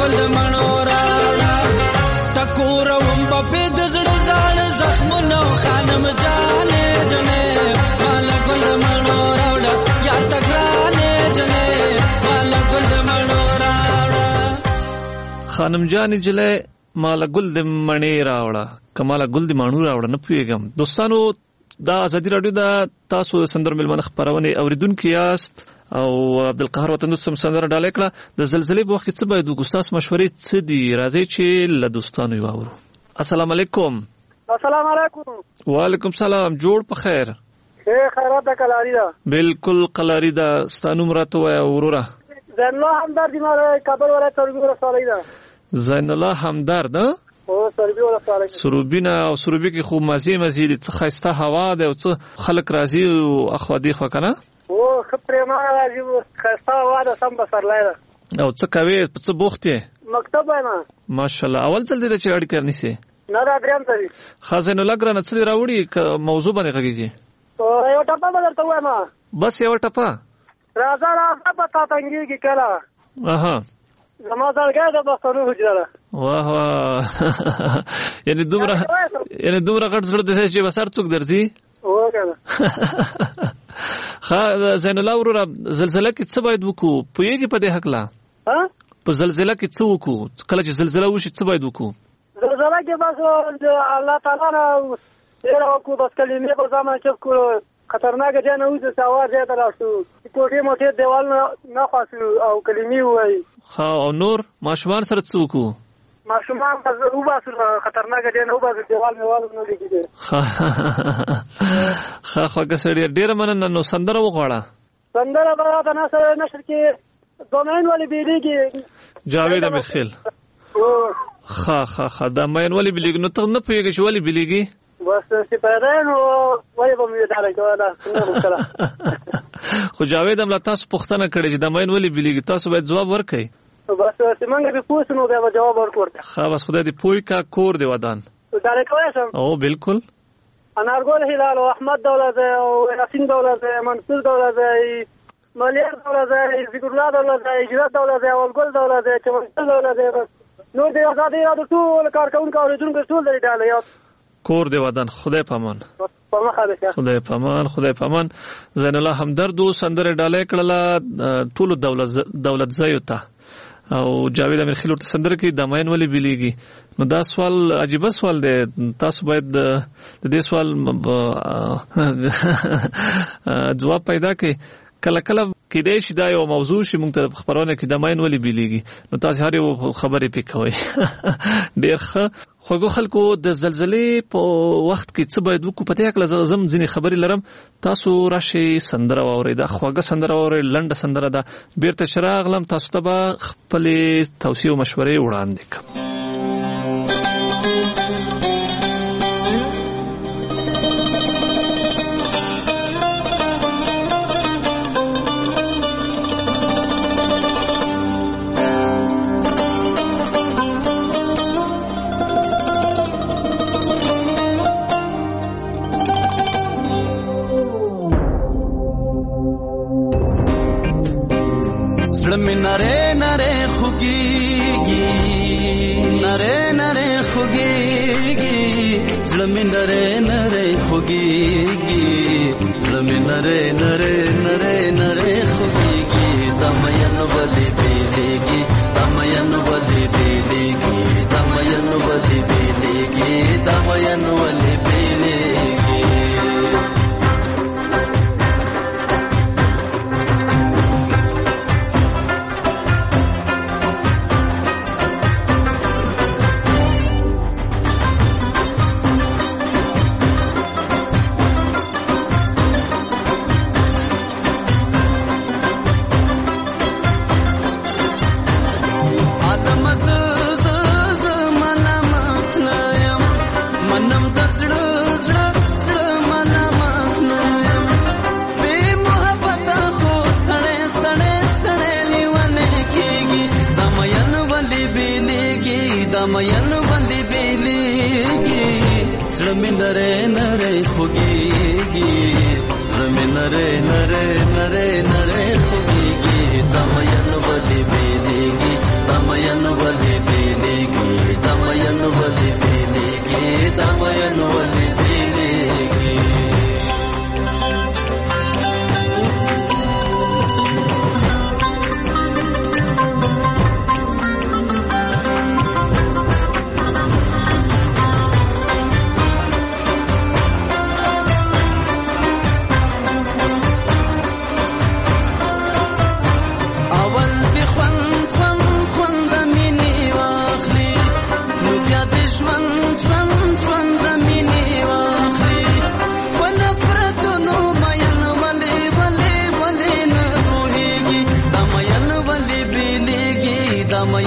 ګل د مڼو راوړه ټکوروم په د زړه زاړه زخمونو خانم جانې جنې مالا ګل د مڼو راوړه یا تګرانې جنې مالا ګل د مڼو راوړه خانم جانې جلې مالا ګل د مڼې راوړه کمالا ګل د مڼو راوړه نه پوهېږم. دوستانو دا ازادي راډیو دا تاسو سندر ملمنه خبرونه اوریدونکو یاست او عبدالقهار وطن دوست سندره ډالې کړه د زلزلې په وخت څه باید وګستاس مشورې څه دي راځي چې له دوستانو یې واورو. السلام علیکم. السلام علیکم. وعلیکم سلام. جوړ په خیر. خیر خیرات ده کلاری ده. بالکل کلاری ده. ستانو مرته وای وروره. زین الله همدرد ما کابل ولایت سروبي ولسوالۍ ده. زین الله همدرد ها؟ او سروبي ولسوالۍ. سروبینا او سروبي کې خو مزه مزه دي څه خسته هوا ده او څه خلک راځي او اخو دی خو کنه. او خپرما راځي خسته هوا ده سم بسرلای ده. او څه کوي څه بوختې؟ مکتب وایم. ماشاءالله. اول ځل دې چې اړ کړنی سي. نه دا دریم ځل. خزین الله ګرانه څه راوړي موضوع باندې غږیږي. او یو ټپه بدلته وایم. بس یو ټپه. راځه راځه پتا تنګيږي کله. اها. زما ځلګه د بسترو حجره. واه واه. یعنی دومره یعنی دومره غټ زړه د چې بسر څوک درځي. وګوره. خا زین الله ورور زلزلہ کې څه باید وکړو؟ پوهیږي په دې حق لا؟ ها؟ په زلزلہ کې څه وکړو؟ کله چې زلزلہ وشي څه باید وکړو؟ زلزلہ کې بس الله تعالی نه ډیر وکړو بس کلمې په ځما چې کو خطرناک دی نه وځي سوار دی تراشو کوټې موټې دیوال نه خاصو او کلمې وای. خا او نور ماشومان سره څه وکړو؟ ماشومان په وباسو خطرناک دی نه وباسو دیوال میوال نه لګیږي. خا خا خواږه سړی ډیر مننه. نو سندره وغواړه. سندره به د نصر نشر کې دومین ولی بیلیږي جاوید امخیل. خا خا خا دا مین ولی بیلیږي. نو ته نه پوهېږې چې ولی بیلیږي؟ بس چې پیدا نو وای به مې دالای کوله خو جاوید هم لا تاسو پوښتنه کړې چې د مین ولی بیلیږي تاسو باید جواب ورکړئ. بس چې موږ به پوښتنه بیا به جواب ورکړو. خا بس خدای دې پوي کا کور دی ودان. دالای کوی سم. او بالکل. انارګل هلال او احمد دولت او یاسین دولت منصور دولت مليار دولت ذکر الله دولت اجازه دولت او ګل دولت چمن دولت نو دې آزادي را ټول کارکونکو اوریدونکو ټول لري ډاله کور دی ودان. خدای پامان. خدای پامان. خدای پامان. زین الله همدرد سندره ډاله کړه ټول دولت دولت زایو ته او جاوید امیر خیل ورته سندره کې د ماین ولی بیلیږي. نو دا سوال عجیب سوال دی. تاسو باید د دې سوال جواب پیدا کړئ. کله کله کېدای شي دا یو موضوع شي موږ ته خبرونه کې د ماین ولی بیلیږي. نو تاسو هر یو خبرې پې کوئ. ډېر ښه. خوږو خلکو د زلزلې په وخت کې څه باید وکړو؟ په دې هکله زه ځینې خبرې لرم. تاسو راشئ سندره واورئ. دا خوږه سندره واورئ. لنډه سندره ده. بېرته چې راغلم تاسو ته به خپلې توصیې او مشورې وړاندې کړم. نره نره خوگیگی نره نره خوگیگی زلمی نره نره خوگیگی زلمی نره نره نره نره خوگیگی دمین ولی بیلیگی دمین ولی بیلیگی دمین ولی بیلیگی دمین ولی بیلیگی دمین بندی بیلیگی زلمی نره نره خوگیگی زلمی نره نره نره نره خوگیگی دمین بندی بیلیگی دمین بندی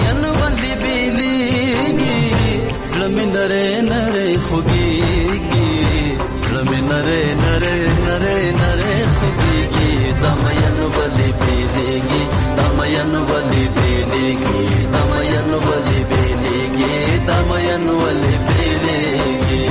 مین باندې بیلیږي زړه مې نری نری خوږیږي زړه مې نری نری نری نری خوږیږي دا مین باندې بیلیږي دا مین باندې بیلیږي دا مین باندې بیلیږي دا مین باندې بیلیږي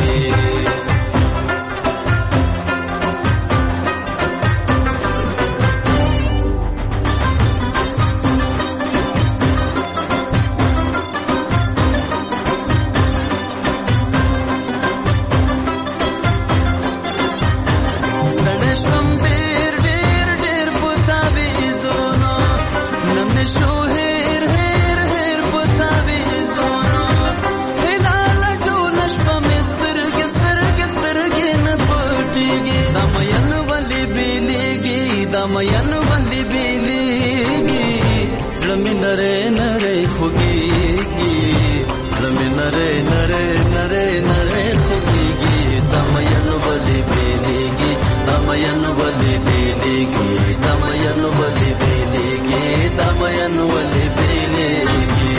مین باندې بیلیږي زړه مې نری نری خوږیږي زړه مې نری نری نری نری خوږیږي دا مین باندې بیلیږي دا مین باندې بیلیږي دا مین باندې بیلیږي دا مین باندې بیلیږي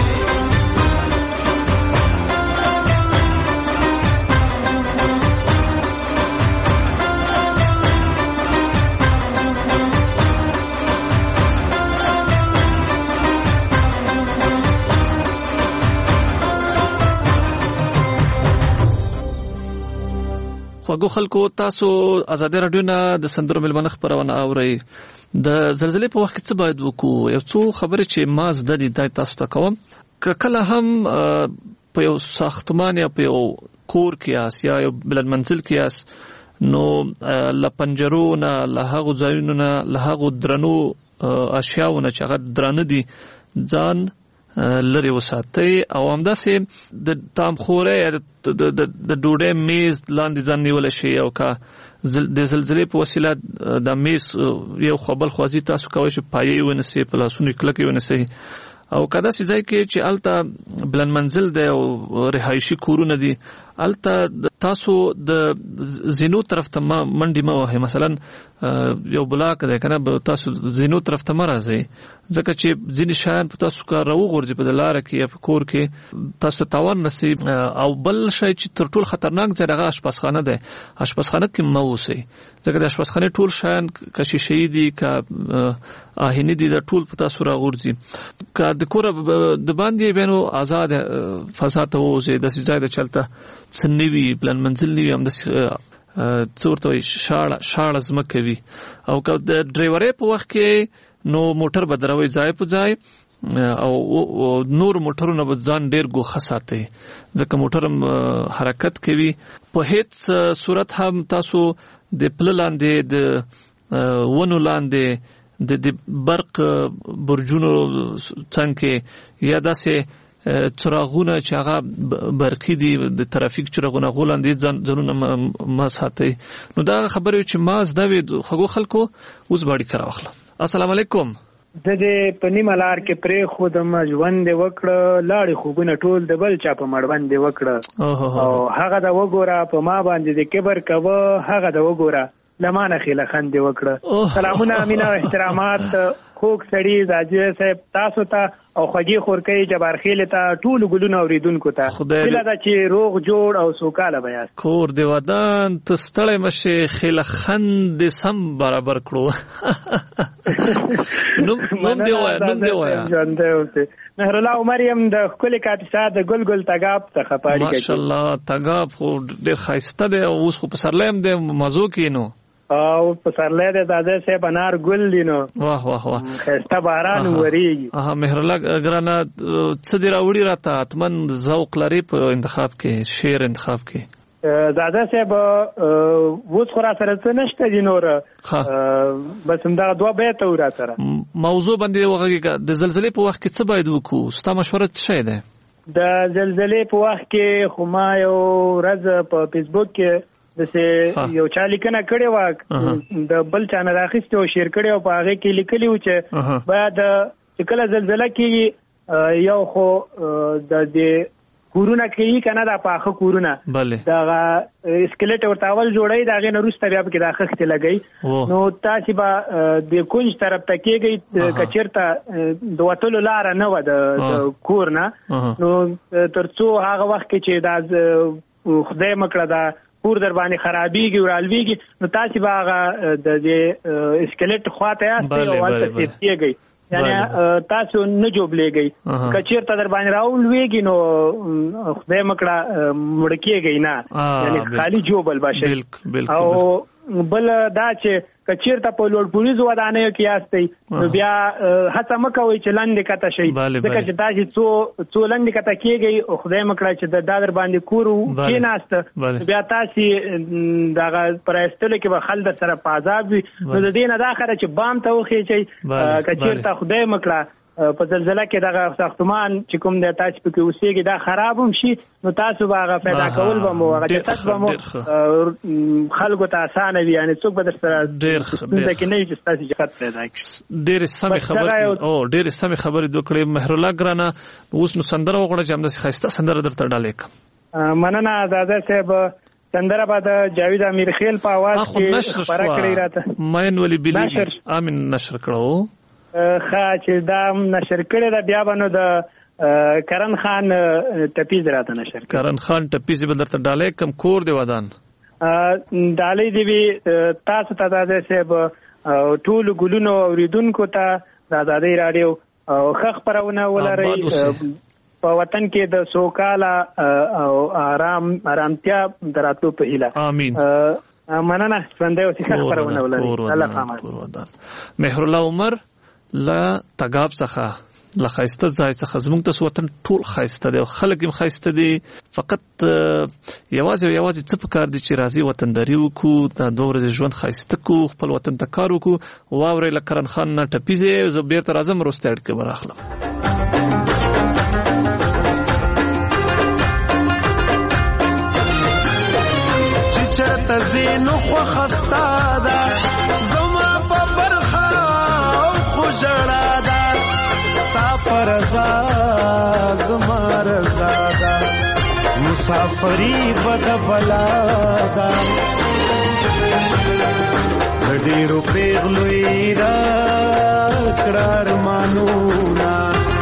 خواږو خلکو تاسو ازادي رادیو نه د سندرو ملمنه خبرونه اورئ د زلزلې په وخت کې څه باید وکړو یو څو خبرې چې ما زده دي تاسو ته کوم کله هم په یو ساختمان یا په یو کور کې اس یا یو بلند منزل کې اس نو لپنجرو نه له هغه ځایونو نه له هغه درنو اشیاءونه چې هغه درانه دي ځان لري وساتي او همداسې د تامخورې د د ډوډۍ میز لاندې ځان نیول شي او کا د زلزلې په وسیله د میز یو خپل خوازي تاسو کوي چې پایې ونسي په لاسونو کلکې ونسي او کدا سي ځای کې چې الته بلند منزل دی او رهایشي کورونه دي الته تاسو د زینو طرف ته منډي ما وه مثلا یو بلاک دی کنه تاسو زینو طرف ته مرزي ځکه چې ځینې شیان په تاسو کار راو غورځي په لار کې یا په کور کې تاسو تاوان نصیب او بل شی چې تر ټول خطرناک ځای هغه اشپزخانه ده اشپزخانه کې مو اوسئ ځکه د اشپزخانه ټول شیان کشي شهيدي کا آهنی دي د ټول په تاسو را غورځي کا د کور د باندې بینو آزاد فضا ته وځي د ځای د چلته سنوي پلان منزل نیوي هم د څورته شاړه شاړه زمکوي او که د ډرایورې په وخت کې نو موټر بدروي ځای په ځای او نور موټرونه به ځان ډیر ګوښه ساتي ځکه موټر حرکت کوي په هیڅ صورت هم تاسو د پللاندې د ونو لاندې د برق برجونو څنګه یا داسې چراغونه چې هغه برقي دي د ترافیک چراغونه غولاندې ځانونه ما ساتي نو دا خبره چې ما زده وي خو خلکو اوس باندې کراوخله السلام علیکم د دې پنی ملار کې پرې خود ما ژوند وکړه لاړې خوبونه ټول د بل چا په مړوند وکړه او هغه دا وګوره په ما باندې د کبر کوه هغه دا وګوره لمانه خیله خند وکړه سلامونه امینه او احترامات خوک سړی زاجي صاحب تاسو ته او خوږی خورکې جبار خیل ته ټول ګلونه اوریدونکو ته بل دا چې روغ جوړ او سوکاله بیا کور دی ودان ته ستړی مشه خیله خند سم برابر کړو نو نو دی وای نو دی وای مهر الله مریم د خپل کاتشا د ګل ګل تګاب ته خپاړي کوي ماشاءالله تګاب خو ډیر خاصه دی او اوس خو په سرلیم دی مزو کینو او په سرلې د داده سه بنار ګل دینو واه واه واه خسته باران وریږي اه مهر الله ګرانه څه دی راوړي راته اتمن ذوق لري په انتخاب کې شعر انتخاب کې داده سه به وڅ خورا سره څه نشته دی نور بس همدا دوه بیت ورا سره موضوع باندې وغږی د زلزلې په وخت کې څه باید وکړو ستا مشوره څه ده د زلزلې په وخت کې خو ما یو ورځ په فیسبوک کې دسه یو چا لیکنه کړې و د بل چا نه راخسته او شیر کړې او په هغه کې لیکلی و چې باید چې کله زلزلہ کې یو خو د دې کورونه کوي کنه دا پاخه کورونه دا اسکلیټ ورته اول جوړي دا غي نورسته بیا په کې دا خخته لګي نو تاسو به د کونج طرف ته کېږي کچرته د وټلو لار نه و د کور نه نو ترڅو هغه وخت کې چې دا خدای مکړه دا کور در باندې خرابېږي او الویږي نو تاسو به هغه د اسکلیټ خواته یاستئ او ولته کېږي یعنی تاسو نه جوړلېږي کچیر ته در باندې راول ویږي نو خدای مکړه مړ کېږي نه یعنی خالی جوړبل باشه او بل دا چې کچیر ته په لوړ پولیس ودانه کې یاستئ نو بیا هڅه مکوئ چې لاندې کته شي ځکه چې تاسو څو څو لاندې کته کېږي او خدای مکړه چې د دادر باندې کور کېناست بیا تاسو دغه پرېستل کې به خلد سره پازاب وي نو د دې نه داخله چې بام ته وخی چې کچیر ته خدای مکړه په زلزلہ کې دغه ساختمان چې کوم د تاسو په کې اوسېږي دا خراب هم شي نو تاسو به هغه پیدا کول به مو هغه تاسو به مو خلکو ته اسانه وي یعنی څوک به در سره ډېر څه کې نه چې تاسو جهت پیدا کړئ ډېر سمې خبرې او ډېر سمې خبرې دوکړې مهرالله ګرانه اوس نو سندره وغوړه چې همداسې ښایسته سندره درته ډالې کړم مننه دادا صاحب سندره به د جاوید امیرخیل په اواز کې خبره کړې راته ماین ولی بلی امین نشر کړو خا چې دا نشر کړی دا بیا باندې د کرن خان ټپیز راته نشر کرن خان ټپیز به درته ډالې کم کور دی ودان ډالې دی وی تاسو ته د صاحب ټول ګلونو اوریدونکو ته د آزادۍ رادیو خخ پرونه ولري په وطن کې د سوکاله او آرام آرامتیا دراتو په هیله امين مننه څنګه اوسې خخ پرونه ولري الله پامه مهرالله عمر لا تګاب څخه لا خایسته ځای څخه زموږ ته وطن ټول خایسته دی خلک هم خایسته دي فقط یوازې یوازې څه پکار دي چې راځي وطنداري وکړو دا دوه ورځې ژوند خایسته کو خپل وطن ته کار وکړو واورې لکرن خان نه ټپیزه زه بیرته راځم روسته اړ کې براخلم چې چرته زینو خو خستا ده جڑا دا سافر زاد زمار زادا مسافری بد بلا دا ډیرو پیغلوی را کړه مانونا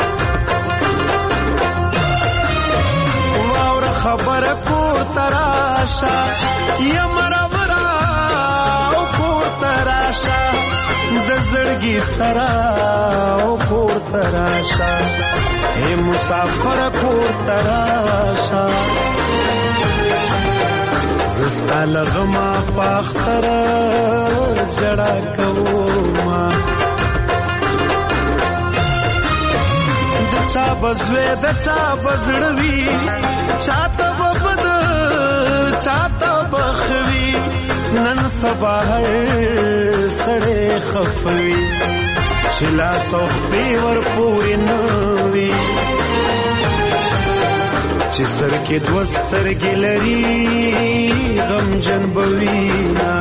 واور خبر کو تراشا یمر برا کو تراشا زړګي سرا او پور تراشا اے مسافر پور تراشا زستا لغما پاختر جڑا کوما د چا بزوی د چا بزړوي چاته وبد چاته بخوي نن سبا سړې خفوي شلا صوفي ور پوری نوي چې سر کې دوستر ګلري غم جن بوینا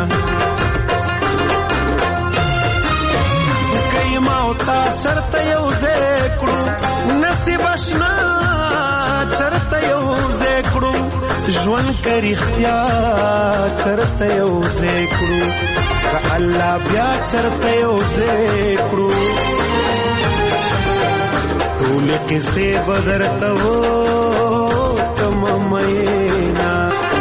کایما او تا چرته یو زکړو نصیب آشنا چرته یو زکړو ژوند کری اختیا چرته یو زکړو که الله بیا چرته یو زکړو ټول کیسه بدرته و تم مینا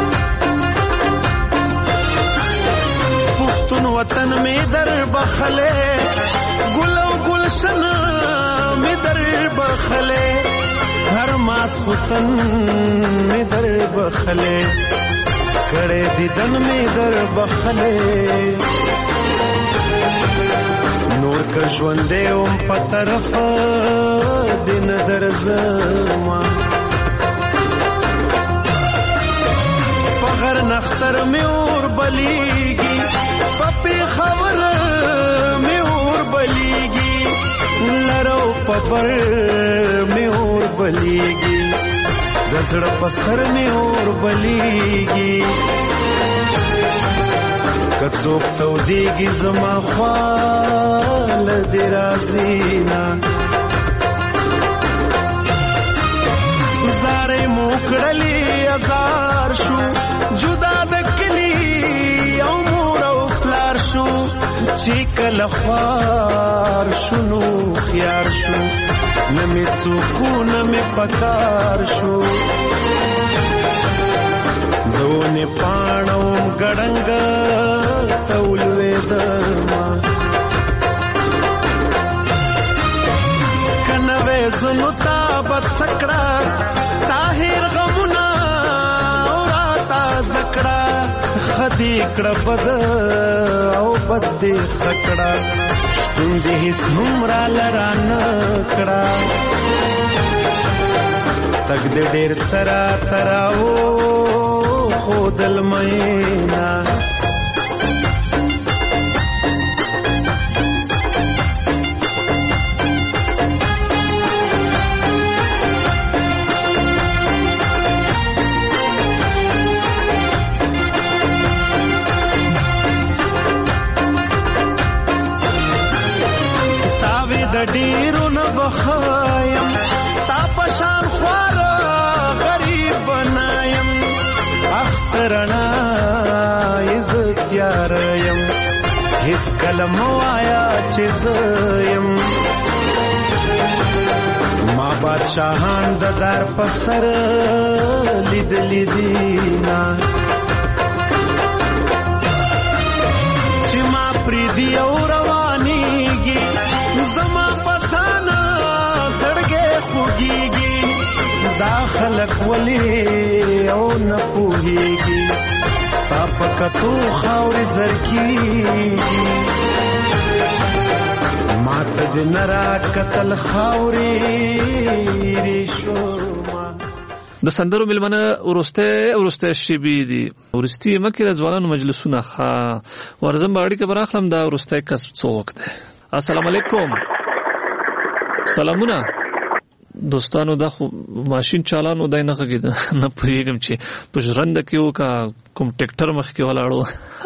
پښتون وطن می در بخله ګل او گلشن می در بخله هر ماس وطن می در بخله کړه دیدن می در بخله نور که ژوندې اوم په طرف دین درځما پغر نختر می اور بلیږي پپی خبر می اور بلیږي لرو پبر می اور بلیږي دزړه پسر می اور بلیږي کڅوک تو دیږي زما خپل درازینا زارې مو کړلې ازار شو جدا د کلی او مور او پلار شو چې کله خوار شنو خيار شو نمې څوک نمې پکار شو دونه پانو ګړنګ تولوي دما کنوې زنو تابت سکړه طاهر غمنا اوراتا زکړه خدي کړه بد او بد دې خکړه تم دې سمرا لران کړه تک دې ډېر سرا تراو خودل مینا تاوی د ډیرو نه بخایم تا پشان خوار غریب بنایم اخترنا عزت یاریم هیڅ کلم وایا چې زیم ما بادشاہان د دار پسر لید لیدینا چې ما پریدي او روانيږي زما پسانا سړګې خوږيږي دا خلق ولی او نه پوهیږي پاپکتو خاورې زرکیږي ماته د نرا قتل خاورې ریشو د سندرو ملمنه ورسته ورسته شیبی دي ورستی مکه د ځوانانو مجلسونه ښه ورزم باړي کې براخلم دا ورسته کسب څوک ده. السلام علیکم. سلامونه دوستانو. دا خو ماشين چالانو دای نه غږید نه پوهیږم چې په ژرنده کې وکا کوم ټریکټر مخ کې ولاړو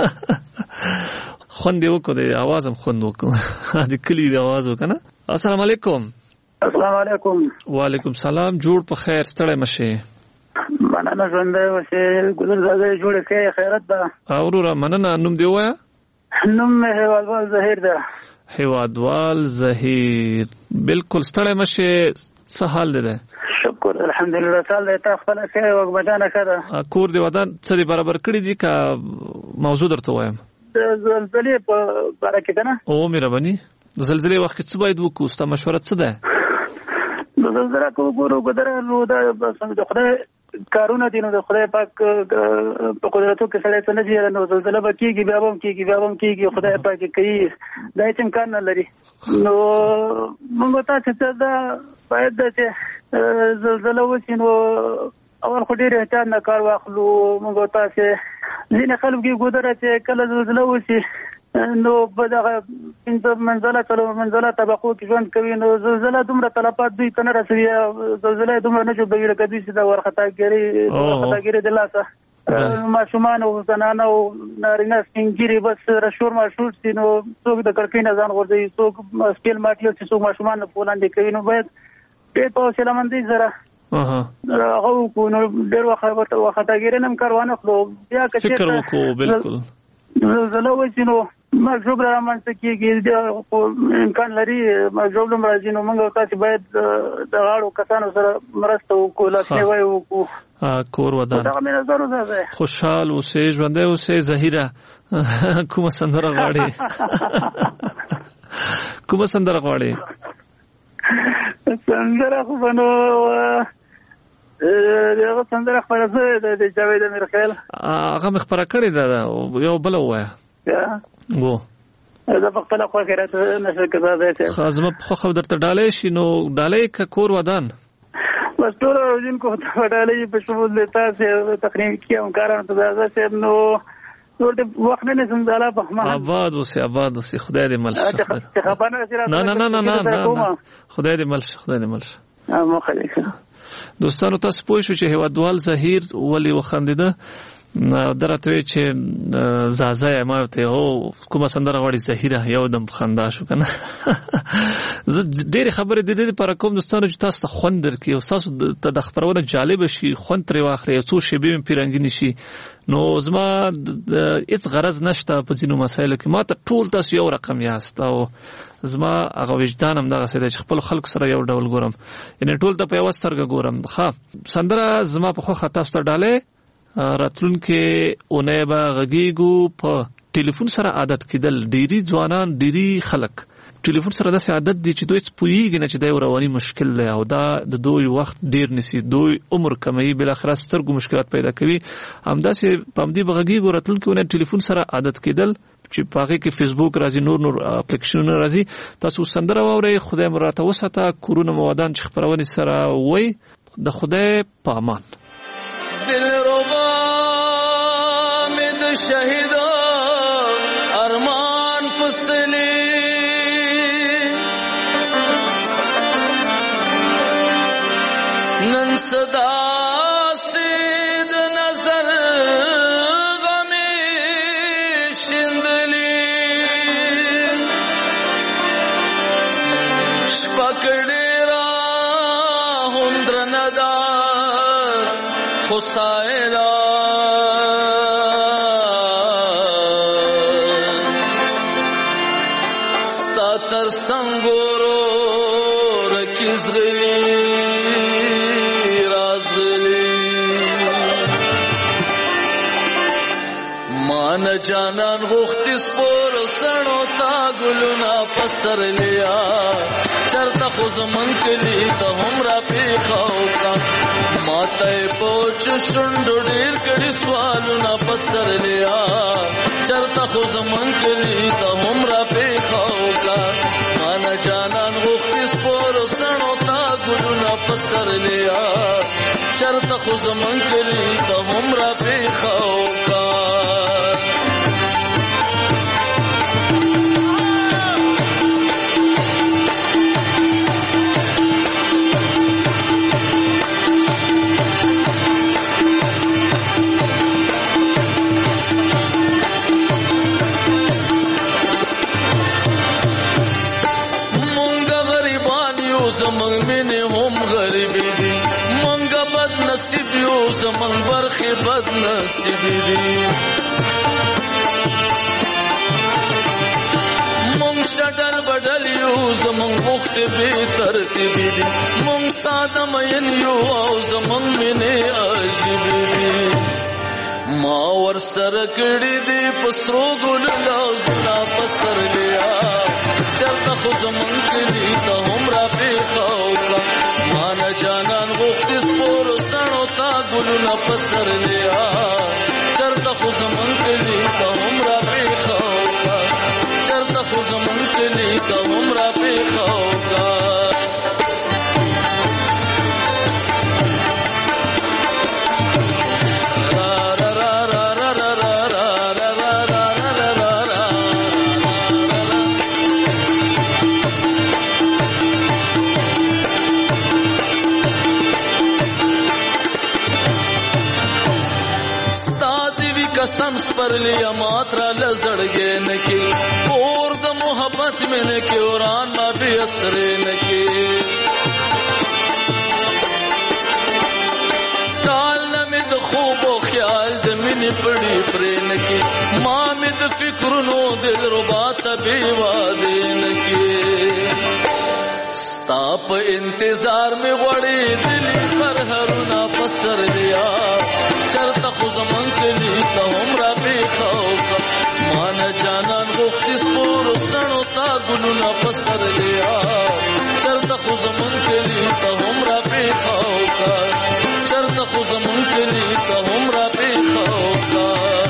خوند یو کو دی आवाज هم خوند وکړه د کلی دی आवाज وکنه. السلام علیکم. السلام علیکم. وعلیکم سلام. جوړ په خیر ستړی مشه. مننه ژوندې وسه ګذر زده جوړ کې خیرت ده. اورورا مننه. نوم دی وایا؟ نوم مې هوادوال زهیر ده. هوادوال زهیر. بالکل ستړی مشه. څه حال دی؟ شکر الحمدلله. تعالی ته خپل کې وګمدانه کړه. کور دی ودان څه برابر کړی دی کا موضوع درته وایم. زلزلې په باره کې ده نه؟ او مهرباني. د زلزلې وخت څه باید وکړو؟ ستا مشوره څه ده؟ د زلزلې کو ګورو ګدره نو دا د خدای کارونه دي نو د خدای پاک په قدرتو کې سره څه نه دي نو زلزلې به کېږي بیا هم کېږي بیا هم کېږي خدای پاک کوي دا هیڅ امکان نه لري. نو موږ ته چې دا باید چې زلزلې وشي نو اول خو ډېر احتیاط نه کار واخلو. موږ ته چې ځینې خلک کې ګدره چې کله زلزلې وشي نو په دغه پنځه منزله څلور منزله طبقو کې ژوند کوي نو زلزله دومره تلفات دوی ته نه رسوي. زلزله دومره نه جوړوي لکه دوی چې د ورخطاګري ورخطاګري د لاسه ماشومان او زنانه او نارینه سپینګیري بس رشور مشهور سي نو څوک د کړکۍ نه ځان غورځي څوک سکیل ماټیو چې څوک ماشومان نه پولاندې کوي نو باید په حوصله مندي سره هغه کو نو ډېر وخت ورخطاګري نم کاروانه خو بیا که فکر وکړو. بالکل زلزله وشي نو مجبور رامنځته کېږي امکان لري مجبور راځي نو موږ تاسو باید د غاړو کسانو سره مرسته وکړو لاسنیوي وکړو. کور ودان خوشحال اوسې ژوندې اوسې زهیره. کومه سندره غواړي؟ کومه سندره غواړي؟ سندره خو بنو دغه سندره خبره ده د جاوید امیر خیل هغه مخبره کړې ده یو بل وایا وو دا په خپل خو کې راته نشه کړه ده خازم په خو درته ډالې شي نو ډالې ک کور ودان بس ټول ورځین کو ته ډالې په شمول لتا سه تقریبا کیوم کاران ته دا سه نو ورته وخت نه نسم داله په ما آباد اوسه آباد اوسه خدای دې مل شه. نه نه نه نه نه خدای دې مل شه خدای دې مل شه. مو خلیکه دوستانو تاسو پوه شو چې هوادوال زهیر ولی وخندیده درته چې زازه ما ته او کومه سندره غوړي زهیره یو دم خندا شو کنه. زه ډېر خبرې د دې پر کوم دوستانو چې تاسو ته خوند درکې او تاسو ته د خبرونه جالب شي خوند ترې واخلي څو شی به پیرنګ نشي. نو زما هیڅ غرض نشته په ځینو مسایلو کې، ما ته ټول تاسو یو رقم یاست او زما هغه وجدان هم دغه څه دی چې خپل خلکو سره یو ډول ګورم، یعنی ټول ته په یو سترګه ګورم. ښه سندره زما په خو تاسو ته ډالې راتلونکې اونۍ به غږیږو په ټلیفون سره عادت کېدل. ډېری ځوانان ډېری خلک ټلیفون سره داسې عادت دي چې دوی څه پوهېږي نه چې دا یو رواني مشکل دی او دا د دوی وخت ډېر نیسي، دوی عمر کموي، بالاخره سترګو مشکلات پیدا کوي. همداسې په همدې به غږیږو راتلونکې اونۍ ټلیفون سره عادت کېدل چې په هغې کې فیسبوک راځي، نور نور اپلیکیشنونه راځي. تاسو سندره واورئ، خدای مو راته وساته، کورونه مو ودان چې خپرونې سره وایي. د خدای په امان. دلربا میں د شہیدا ارمان پسلی نن صدا سید نظر غمی شندلی شپکڑی را ہندر ندار خسائلہ ستا تر سنگورو رکیز غلی راز غلی مان جانان غختی سپور سنو تا گلونا پسر لیا چرتا خوز من کلی تا هم را پیخاو کا ماته پوچ شندو ډیر کړي سوالونه پسر لیا چرتا خو زمون کلی ته هم را پیخاو کا مان جانان غوښتي سپور سنو تا ګلونه پسر لیا چرتا خو زمون کلی ته هم را پیخاو کا زمن مینه هم غریبی دی منگا بد نصیب یو زمن برخی بد نصیبی دی منگ شدل بدل یو زمن وقت بی ترتیبی دی منگ ساده مین یو او زمن مینه عجیبی دی ما ور سر کړی دی پسرو ګل لاوزنا پسر لیا چرتا خو زمون کلی تا هم را پیخاو کا مانا جانان غوختی سپور سنو تا گلونا پسر لیا چرتا خو زمون کلی تا هم را پیخاو کا چرتا خو زمون کلی تا هم را پیخاو کا قسم سپر لیا ماترا لزڑگے نکی اور دا محبت میں نکی اوران ما بھی اسرے نکی ٹال نمی دا خوب و خیال دا منی پڑی پرے نکی ماں می دا فکرنو دل ربات بھی وادے نکی ستا پا انتظار میں غڑی دلی پر ہرنا پسر لیا چرتا خو زمن کلی تا هم را پیخاو کا مانا جانان غوختی سپور سنو تا گلونا پسر لیا چرتا خو زمن کلی تا هم را پیخاو کا چرتا خو زمن کلی تا هم را پیخاو کا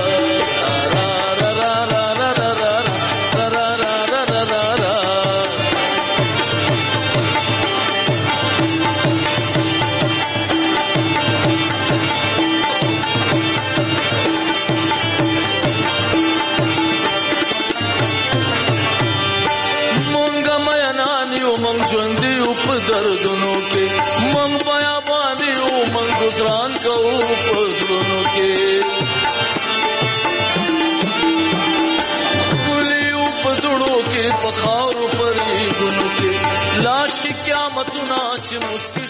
دردنوں کے منگ پایا بانی او منگ گزران کا او پزرنوں کے شي قیامتونه چې مستی